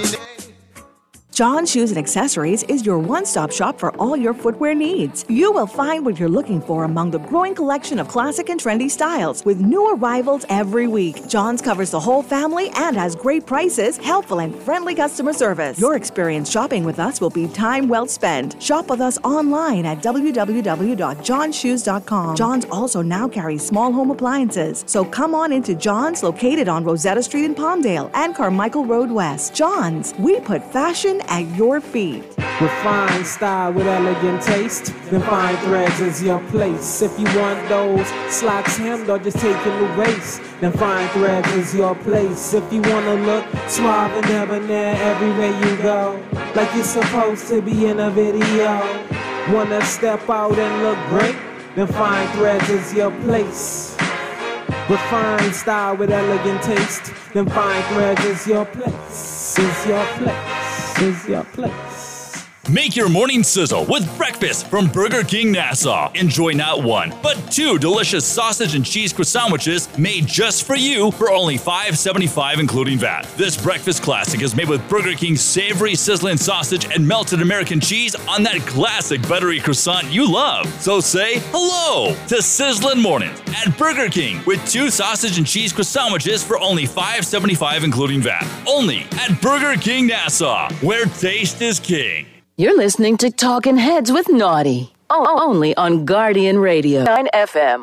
M: John Shoes and Accessories is your one-stop shop for all your footwear needs. You will find what you're looking for among the growing collection of classic and trendy styles with new arrivals every week. John's covers the whole family and has great prices, helpful and friendly customer service. Your experience shopping with us will be time well spent. Shop with us online at www.johnshoes.com. John's also now carries small home appliances. So come on into John's, located on Rosetta Street in Palmdale and Carmichael Road West. John's, we put fashion at your feet.
V: Refined style with elegant taste, then Fine Threads is your place. If you want those slacks hemmed or just taking the waist, then Fine Threads is your place. If you want to look suave and debonair everywhere you go, like you're supposed to be in a video, want to step out and look great, then Fine Threads is your place. Refined style with elegant taste, then Fine Threads is your place. Is your place. Is your place.
W: Make your morning sizzle with breakfast from Burger King Nassau. Enjoy not one, but 2 delicious sausage and cheese croissantwiches made just for you for only $5.75 including VAT. This breakfast classic is made with Burger King's savory sizzling sausage and melted American cheese on that classic buttery croissant you love. So say hello to Sizzlin' Mornings at Burger King with 2 sausage and cheese croissantwiches for only $5.75 including VAT. Only at Burger King Nassau, where taste is king.
B: You're listening to Talkin' Heads with Naughty. Only on Guardian Radio 9 FM.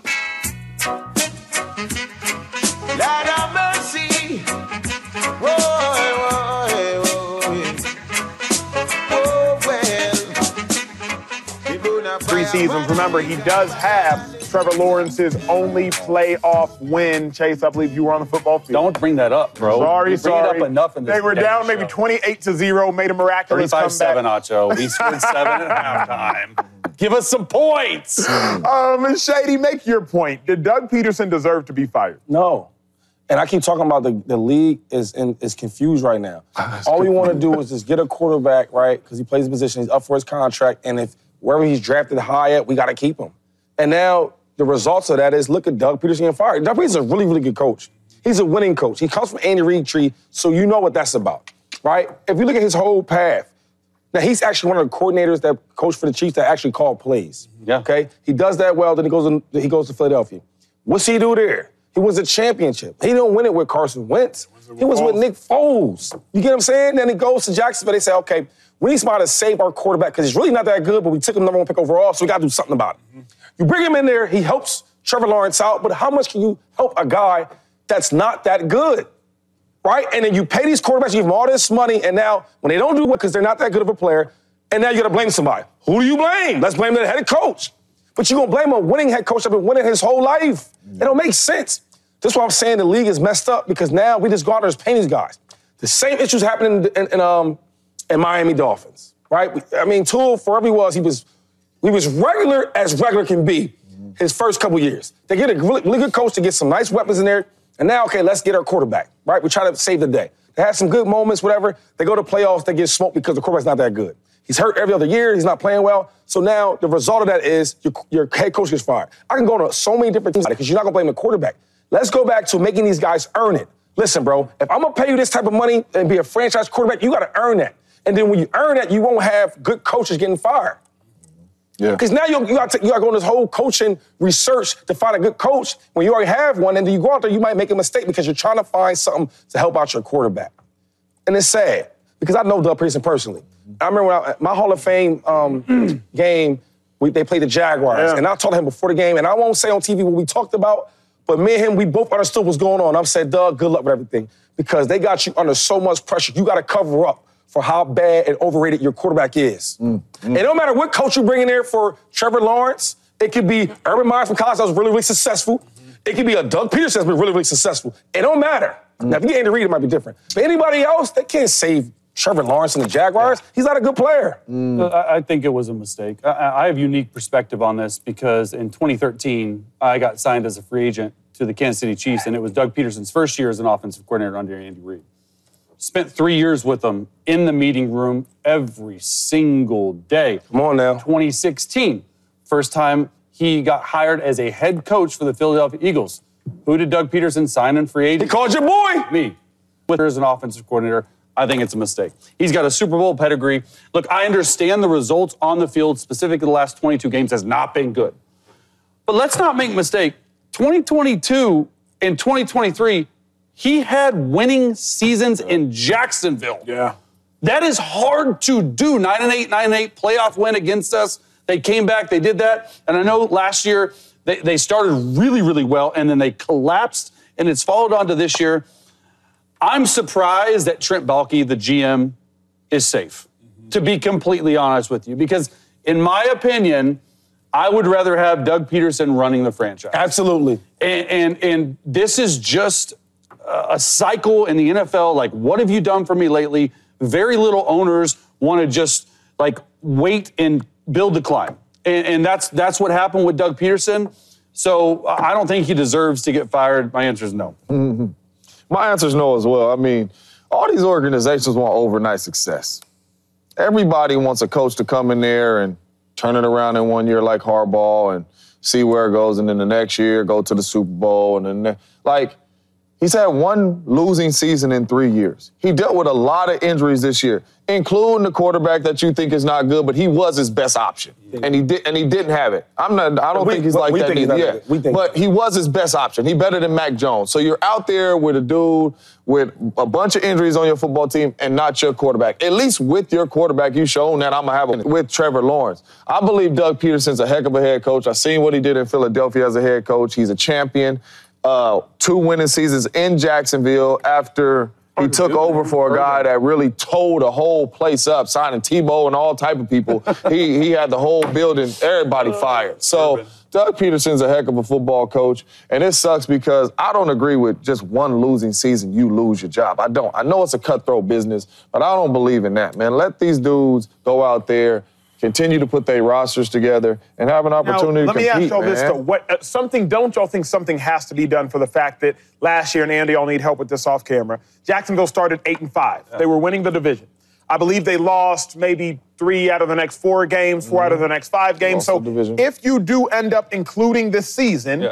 C: Lord have mercy. Whoa, well.
X: 3 seasons. Remember, he does have Trevor Lawrence's only playoff win. Chase, I believe you were on the football field.
Y: Don't bring that up, bro.
X: Sorry.
Y: You bring it up enough in this
X: They were down maybe 28-0, made a miraculous comeback.
Y: 35-7, Acho. We scored 7 at halftime. Give us some points.
X: Shady, make your point. Did Doug Peterson deserve to be fired?
Z: No. And I keep talking about the league is confused right now. All we want to do is just get a quarterback, right? Because he plays the position. He's up for his contract. And if wherever he's drafted high at, we got to keep him. And now the results of that is look at Doug Peterson getting fired. Doug Peterson's a really, really good coach. He's a winning coach. He comes from Andy Reid tree, so you know what that's about, right? If you look at his whole path, now he's actually one of the coordinators that coach for the Chiefs that actually call plays. Yeah. Okay? He does that well, then he goes to Philadelphia. What's he do there? He wins a championship. He don't win it with Carson Wentz. He was with Nick Foles. You get what I'm saying? Then he goes to Jacksonville. They say, okay, we need somebody to save our quarterback because he's really not that good, but we took him number 1 pick overall, so we got to do something about it. You bring him in there, he helps Trevor Lawrence out, but how much can you help a guy that's not that good, right? And then you pay these quarterbacks, you give them all this money, and now when they don't do it because they're not that good of a player, and now you got to blame somebody. Who do you blame? Let's blame the head coach. But you're going to blame a winning head coach that's been winning his whole life. It don't make sense. That's why I'm saying the league is messed up because now we just go out there and paying these guys. The same issues happening in Miami Dolphins, right? Tua forever he was regular as regular can be his first couple years. They get a really good coach to get some nice weapons in there, and now, okay, let's get our quarterback, right? We try to save the day. They have some good moments, whatever. They go to playoffs, they get smoked because the quarterback's not that good. He's hurt every other year. He's not playing well. So now the result of that is your head coach gets fired. I can go into so many different things because you're not going to blame the quarterback. Let's go back to making these guys earn it. Listen, bro, if I'm going to pay you this type of money and be a franchise quarterback, you got to earn that. And then when you earn that, you won't have good coaches getting fired. Yeah. Because now you got to go on this whole coaching research to find a good coach. When you already have one, and then you go out there, you might make a mistake because you're trying to find something to help out your quarterback. And it's sad because I know Doug Peterson personally. I remember when my Hall of Fame game, they played the Jaguars. Yeah. And I told him before the game, and I won't say on TV what we talked about, but me and him, we both understood what's going on. I said, Doug, good luck with everything. Because they got you under so much pressure. You got to cover up for how bad and overrated your quarterback is. It don't matter what coach you bring in there for Trevor Lawrence. It could be Urban Meyer from college that was really, really successful. It could be a Doug Peterson that's been really, really successful. It don't matter. Now, if you get Andy Reid, it might be different. But anybody else, they can't save Trevor Lawrence and the Jaguars. Yeah. He's not a good player.
D: I think it was a mistake. I have unique perspective on this because in 2013, I got signed as a free agent to the Kansas City Chiefs, and it was Doug Peterson's first year as an offensive coordinator under Andy Reid. Spent 3 years with him in the meeting room every single day.
Z: Come on now.
D: 2016, first time he got hired as a head coach for the Philadelphia Eagles. Who did Doug Peterson sign in free agency?
Z: He called your boy.
D: Me. With her as an offensive coordinator, I think it's a mistake. He's got a Super Bowl pedigree. Look, I understand the results on the field, specifically the last 22 games, has not been good. But let's not make a mistake. 2022 and 2023, he had winning seasons in Jacksonville.
Z: Yeah.
D: That is hard to do. 9-8, playoff win against us. They came back, they did that. And I know last year they started really, really well, and then they collapsed, and it's followed on to this year. I'm surprised that Trent Baalke, the GM, is safe, to be completely honest with you. Because in my opinion, I would rather have Doug Peterson running the franchise.
Z: Absolutely.
D: And this is just a cycle in the NFL. Like, what have you done for me lately? Very little owners want to just, wait and build the climb. And that's what happened with Doug Peterson. So I don't think he deserves to get fired. My answer is no.
F: Mm-hmm. My answer is no as well. I mean, all these organizations want overnight success. Everybody wants a coach to come in there and turn it around in 1 year like Harbaugh and see where it goes, and then the next year go to the Super Bowl. And then, he's had one losing season in 3 years. He dealt with a lot of injuries this year, including the quarterback that you think is not good, but he was his best option, and he didn't have it. I don't think he's like that either. But he was his best option. He better than Mac Jones. So you're out there with a dude with a bunch of injuries on your football team and not your quarterback. At least with your quarterback, you've shown that I'm gonna have it with Trevor Lawrence. I believe Doug Peterson's a heck of a head coach. I've seen what he did in Philadelphia as a head coach. He's a champion. 2 winning seasons in Jacksonville after he took over for a guy that really tore the whole place up, signing Tebow and all type of people. He had the whole building, everybody fired. So Doug Peterson's a heck of a football coach, and it sucks because I don't agree with just one losing season, you lose your job. I don't. I know it's a cutthroat business, but I don't believe in that, man. Let these dudes go out there, continue to put their rosters together, and have an opportunity to compete,
X: Let me ask y'all this,
F: though.
X: Don't y'all think something has to be done for the fact that last year, and Andy, I'll need help with this off camera, Jacksonville started 8-5. Yeah. They were winning the division. I believe they lost maybe 3 out of the next 4 games, 4 out of the next 5 games. So if you do end up including this season,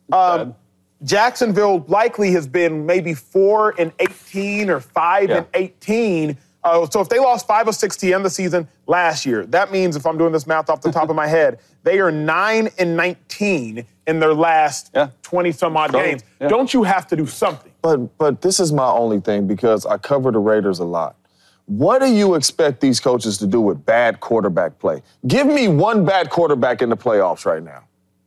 X: Jacksonville likely has been maybe 4-18 or 5-18. So if they lost 5 of 6 to end the season last year, that means, if I'm doing this math off the top of my head, they are 9-19 in their last 20-some-odd games. Yeah. Don't you have to do something?
F: But this is my only thing, because I cover the Raiders a lot. What do you expect these coaches to do with bad quarterback play? Give me one bad quarterback in the playoffs right now.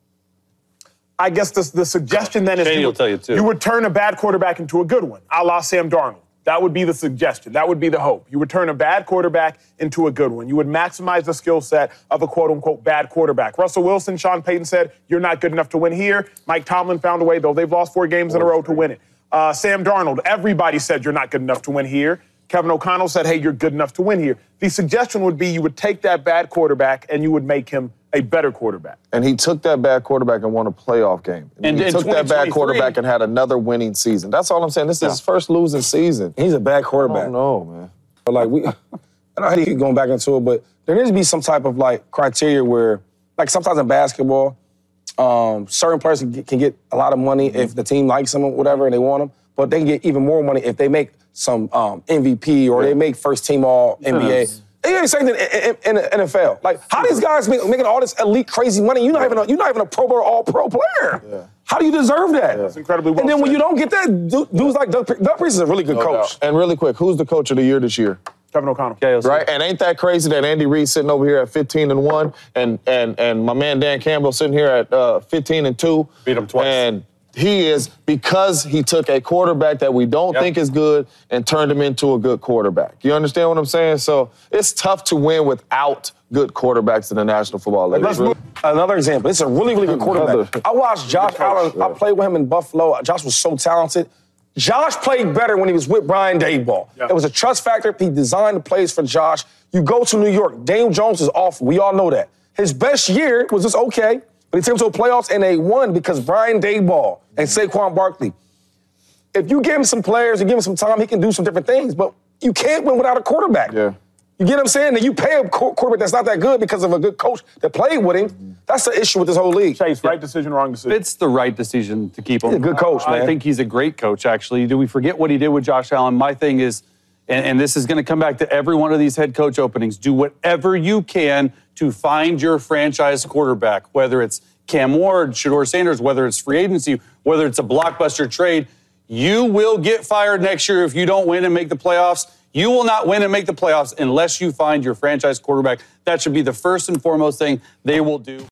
X: I guess the suggestion then is you would turn a bad quarterback into a good one, a la Sam Darnold. That would be the suggestion. That would be the hope. You would turn a bad quarterback into a good one. You would maximize the skill set of a quote-unquote bad quarterback. Russell Wilson, Sean Payton said, you're not good enough to win here. Mike Tomlin found a way, though they've lost 4 games in a row, to win it. Sam Darnold, everybody said you're not good enough to win here. Kevin O'Connell said, hey, you're good enough to win here. The suggestion would be you would take that bad quarterback and you would make him a better quarterback.
F: And he took that bad quarterback and won a playoff game. And he took that bad quarterback and had another winning season. That's all I'm saying. This is his first losing season.
Z: He's a bad quarterback.
F: I don't know, man.
Z: But like I don't know how you keep going back into it, but there needs to be some type of like criteria where, like sometimes in basketball, certain players can get a lot of money if the team likes them or whatever and they want them, but they can get even more money if they make some MVP or they make first team all NBA. They ain't saying that in the NFL. Like, how these guys making all this elite, crazy money? You're not even a Pro Bowl or All-Pro player. Yeah. How do you deserve that?
X: That's incredibly well
Z: And then
X: said.
Z: when you don't get that, dudes like Doug Priest is a really good coach.
F: And really quick, who's the coach of the year this year?
X: Kevin O'Connell.
F: Right? And ain't that crazy that Andy Reid sitting over here at 15-1 and my man Dan Campbell sitting here at 15-2.
D: Beat him twice.
F: And he is, because he took a quarterback that we don't think is good and turned him into a good quarterback. You understand what I'm saying? So it's tough to win without good quarterbacks in the National Football League.
Z: Let's move. Another example. It's a really, really good quarterback. I watched Josh Allen. I played with him in Buffalo. Josh was so talented. Josh played better when he was with Brian Daboll. Yeah. It was a trust factor. He designed the plays for Josh. You go to New York. Daniel Jones is awful. We all know that. His best year was just okay, but he took him to the playoffs and they won because Brian Daboll and Saquon Barkley. If you give him some players and give him some time, he can do some different things, but you can't win without a quarterback.
F: Yeah.
Z: You get what I'm saying? And you pay a quarterback that's not that good because of a good coach that played with him. That's the issue with this whole league.
X: Chase, right decision, wrong decision?
D: It's the right decision to keep him.
Z: He's a good coach, man.
D: I think he's a great coach, actually. Do we forget what he did with Josh Allen? My thing is, and this is going to come back to every one of these head coach openings, do whatever you can to find your franchise quarterback, whether it's Cam Ward, Shedeur Sanders, whether it's free agency, whether it's a blockbuster trade. You will get fired next year if you don't win and make the playoffs. You will not win and make the playoffs unless you find your franchise quarterback. That should be the first and foremost thing they will do.